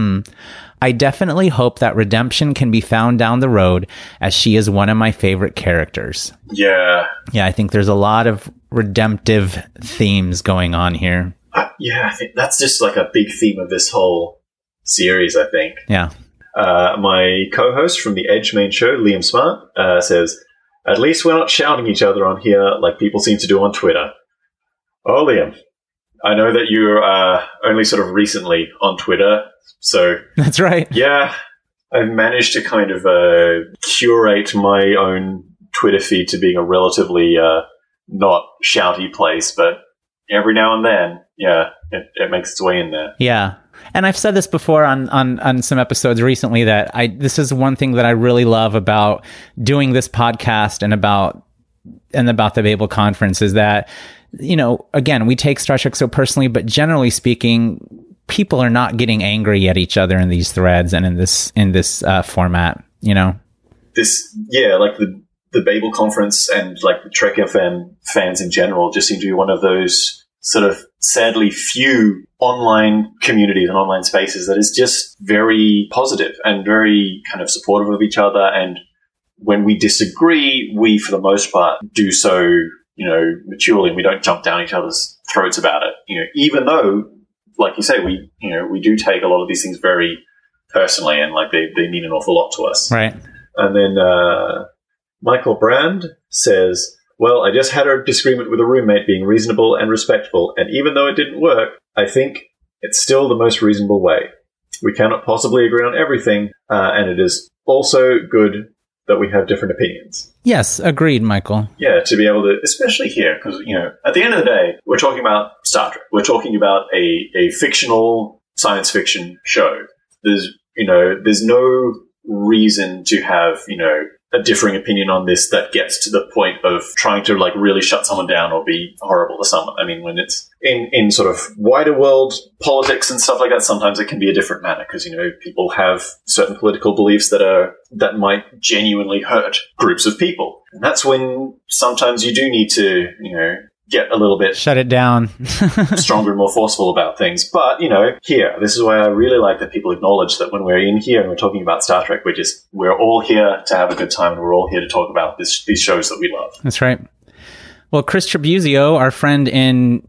Speaker 3: I definitely hope that redemption can be found down the road, as she is one of my favorite characters.
Speaker 4: Yeah.
Speaker 3: Yeah, I think there's a lot of redemptive themes going on here.
Speaker 4: I think that's just like a big theme of this whole series, I think.
Speaker 3: Yeah.
Speaker 4: My co-host from the Edge main show, Liam Smart, says, at least we're not shouting each other on here like people seem to do on Twitter. Oh, Liam, I know that you're only sort of recently on Twitter, so...
Speaker 3: That's right.
Speaker 4: Yeah, I've managed to kind of curate my own Twitter feed to being a relatively not shouty place, but every now and then, it makes its way in there.
Speaker 3: Yeah. And I've said this before on some episodes recently that this is one thing that I really love about doing this podcast and about the Babel conference is that, again, we take Star Trek so personally, but generally speaking, people are not getting angry at each other in these threads and in this format,
Speaker 4: This, like the Babel conference and like the Trek FM fans in general just seem to be one of those sort of sadly few online communities and online spaces that is just very positive and very kind of supportive of each other. And when we disagree, we, for the most part, do so, maturely, and we don't jump down each other's throats about it. Even though, like you say, we do take a lot of these things very personally and like they mean an awful lot to us.
Speaker 3: Right.
Speaker 4: And then Michael Brand says, well, I just had a disagreement with a roommate being reasonable and respectful, and even though it didn't work, I think it's still the most reasonable way. We cannot possibly agree on everything, and it is also good that we have different opinions.
Speaker 3: Yes, agreed, Michael.
Speaker 4: Yeah, to be able to, especially here, because, at the end of the day, we're talking about Star Trek. We're talking about a fictional science fiction show. There's no reason to have, a differing opinion on this that gets to the point of trying to like really shut someone down or be horrible to someone. I mean, when it's in sort of wider world politics and stuff like that, sometimes it can be a different matter because, people have certain political beliefs that might genuinely hurt groups of people. And that's when sometimes you do need to, get a little bit
Speaker 3: shut it down
Speaker 4: stronger and more forceful about things. But, here, this is why I really like that people acknowledge that when we're in here and we're talking about Star Trek, we're all here to have a good time and we're all here to talk about these shows that we love.
Speaker 3: That's right. Well, Chris Tribuzio, our friend in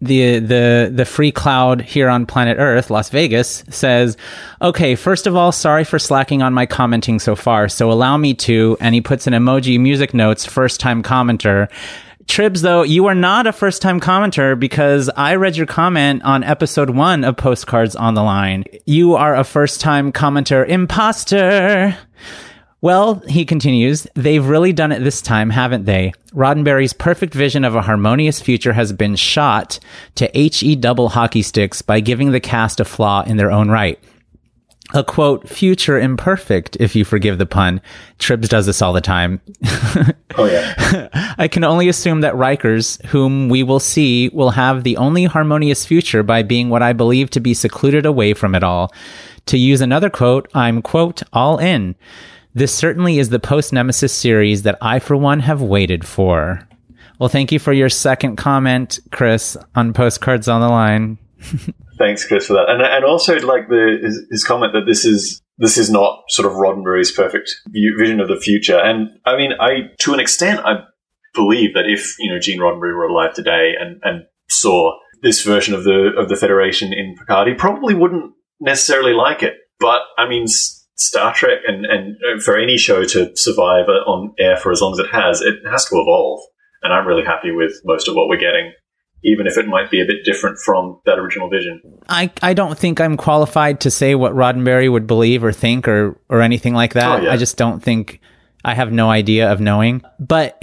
Speaker 3: the free cloud here on planet Earth, Las Vegas, says, okay, first of all, sorry for slacking on my commenting so far. So allow me to, and he puts an emoji music notes, first time commenter. Tribs, though, you are not a first-time commenter because I read your comment on episode 1 of Postcards on the Line. You are a first-time commenter imposter. Well, he continues, they've really done it this time, haven't they? Roddenberry's perfect vision of a harmonious future has been shot to HE double hockey sticks by giving the cast a flaw in their own right. A quote, future imperfect, if you forgive the pun. Tribs does this all the time.
Speaker 4: Oh, yeah.
Speaker 3: I can only assume that Rikers, whom we will see, will have the only harmonious future by being what I believe to be secluded away from it all. To use another quote, I'm, quote, all in. This certainly is the post-Nemesis series that I, for one, have waited for. Well, thank you for your second comment, Chris, on Postcards on the Line.
Speaker 4: Thanks, Chris, for that. And also, like, his comment that this is not sort of Roddenberry's perfect vision of the future. And, I mean, to an extent, I believe that if, Gene Roddenberry were alive today and saw this version of the Federation in Picard, he probably wouldn't necessarily like it. But, I mean, Star Trek and for any show to survive on air for as long as it has to evolve. And I'm really happy with most of what we're getting, even if it might be a bit different from that original vision.
Speaker 3: I don't think I'm qualified to say what Roddenberry would believe or think or anything like that.
Speaker 4: Oh, yeah.
Speaker 3: I just don't think, I have no idea of knowing. But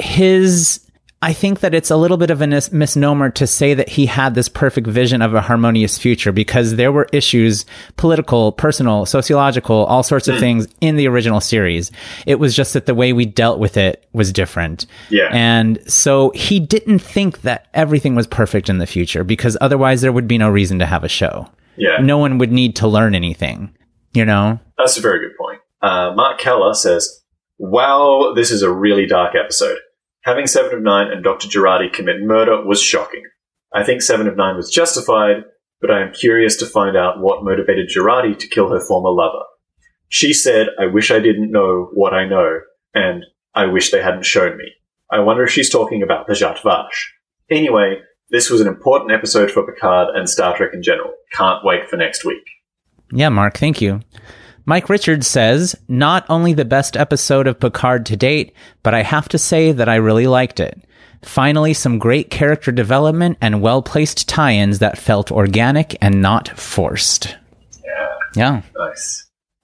Speaker 3: I think that it's a little bit of a misnomer to say that he had this perfect vision of a harmonious future because there were issues, political, personal, sociological, all sorts of things in the original series. It was just that the way we dealt with it was different.
Speaker 4: Yeah.
Speaker 3: And so he didn't think that everything was perfect in the future because otherwise there would be no reason to have a show.
Speaker 4: Yeah.
Speaker 3: No one would need to learn anything,
Speaker 4: That's a very good point. Mark Keller says, wow, this is a really dark episode. Having 7 of 9 and Dr. Jurati commit murder was shocking. I think 7 of 9 was justified, but I am curious to find out what motivated Jurati to kill her former lover. She said, I wish I didn't know what I know, and I wish they hadn't shown me. I wonder if she's talking about the Zhat Vash. Anyway, this was an important episode for Picard and Star Trek in general. Can't wait for next week.
Speaker 3: Yeah, Mark, thank you. Mike Richards says, not only the best episode of Picard to date, but I have to say that I really liked it. Finally, some great character development and well-placed tie-ins that felt organic and not forced.
Speaker 4: Yeah.
Speaker 3: Yeah.
Speaker 4: Nice.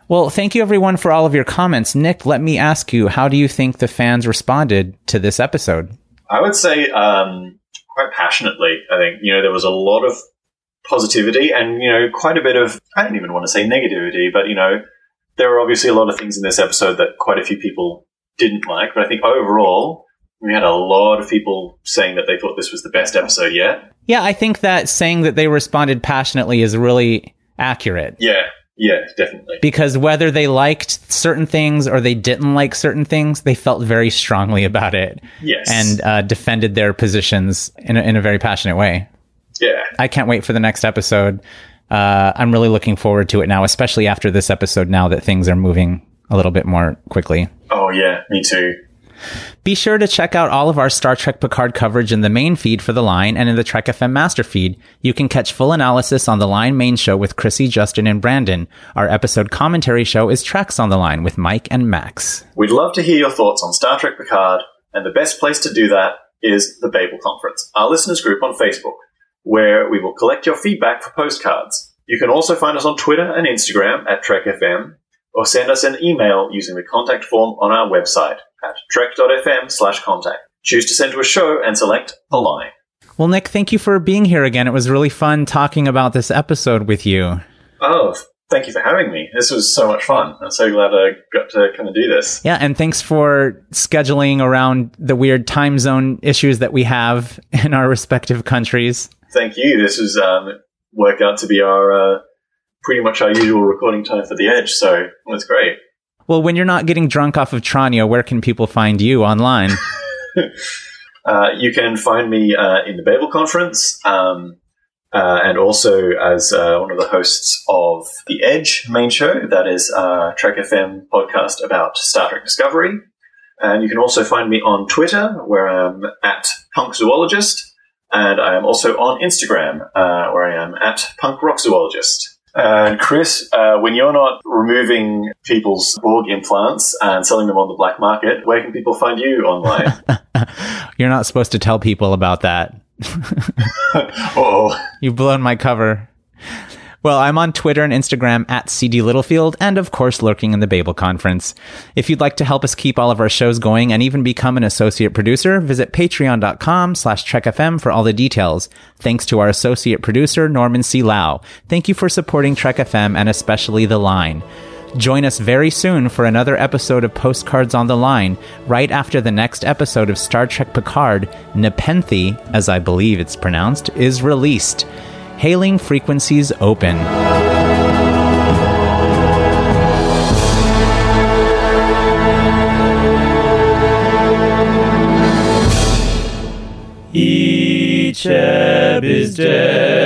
Speaker 3: Well, thank you everyone for all of your comments. Nick, let me ask you, how do you think the fans responded to this episode?
Speaker 4: I would say quite passionately. I think, there was a lot of positivity and, quite a bit of, I don't even want to say negativity, but, there were obviously a lot of things in this episode that quite a few people didn't like. But I think overall, we had a lot of people saying that they thought this was the best episode yet.
Speaker 3: Yeah, I think that saying that they responded passionately is really accurate.
Speaker 4: Yeah, definitely.
Speaker 3: Because whether they liked certain things or they didn't like certain things, they felt very strongly about it.
Speaker 4: Yes.
Speaker 3: And defended their positions in a very passionate way.
Speaker 4: Yeah.
Speaker 3: I can't wait for the next episode. I'm really looking forward to it now, especially after this episode, now that things are moving a little bit more quickly.
Speaker 4: Oh, yeah, me too.
Speaker 3: Be sure to check out all of our Star Trek Picard coverage in the main feed for The Line and in the Trek FM master feed. You can catch full analysis on The Line main show with Chrissy, Justin, and Brandon. Our episode commentary show is Treks on the Line with Mike and Max.
Speaker 4: We'd love to hear your thoughts on Star Trek Picard, and the best place to do that is the Babel Conference, our listeners group on Facebook, where we will collect your feedback for postcards. You can also find us on Twitter and Instagram at Trek FM, or send us an email using the contact form on our website at trek.fm/contact. Choose to send to a show and select The Line.
Speaker 3: Well, Nick, thank you for being here again. It was really fun talking about this episode with you.
Speaker 4: Oh, thank you for having me. This was so much fun. I'm so glad I got to kind of do this.
Speaker 3: Yeah, and thanks for scheduling around the weird time zone issues that we have in our respective countries.
Speaker 4: Thank you. This was worked out to be our pretty much our usual recording time for The Edge, so it was great.
Speaker 3: Well, when you're not getting drunk off of Trania, where can people find you online?
Speaker 4: You can find me in the Babel Conference, and also as one of the hosts of The Edge main show, that is a Trek FM podcast about Star Trek Discovery. And you can also find me on Twitter, where I'm at punkzoologist, and I am also on Instagram, where I am at punkrockzoologist. And Chris, when you're not removing people's Borg implants and selling them on the black market, where can people find you online?
Speaker 3: You're not supposed to tell people about that.
Speaker 4: Oh,
Speaker 3: You've blown my cover. Well, I'm on Twitter and Instagram at CD Littlefield, and of course lurking in the Babel Conference. If you'd like to help us keep all of our shows going and even become an associate producer, visit patreon.com/TrekFM for all the details. Thanks to our associate producer, Norman C. Lau. Thank you for supporting Trek FM and especially The Line. Join us very soon for another episode of Postcards on the Line, right after the next episode of Star Trek Picard, Nepenthe, as I believe it's pronounced, is released. Hailing frequencies open. Each ebb is dead.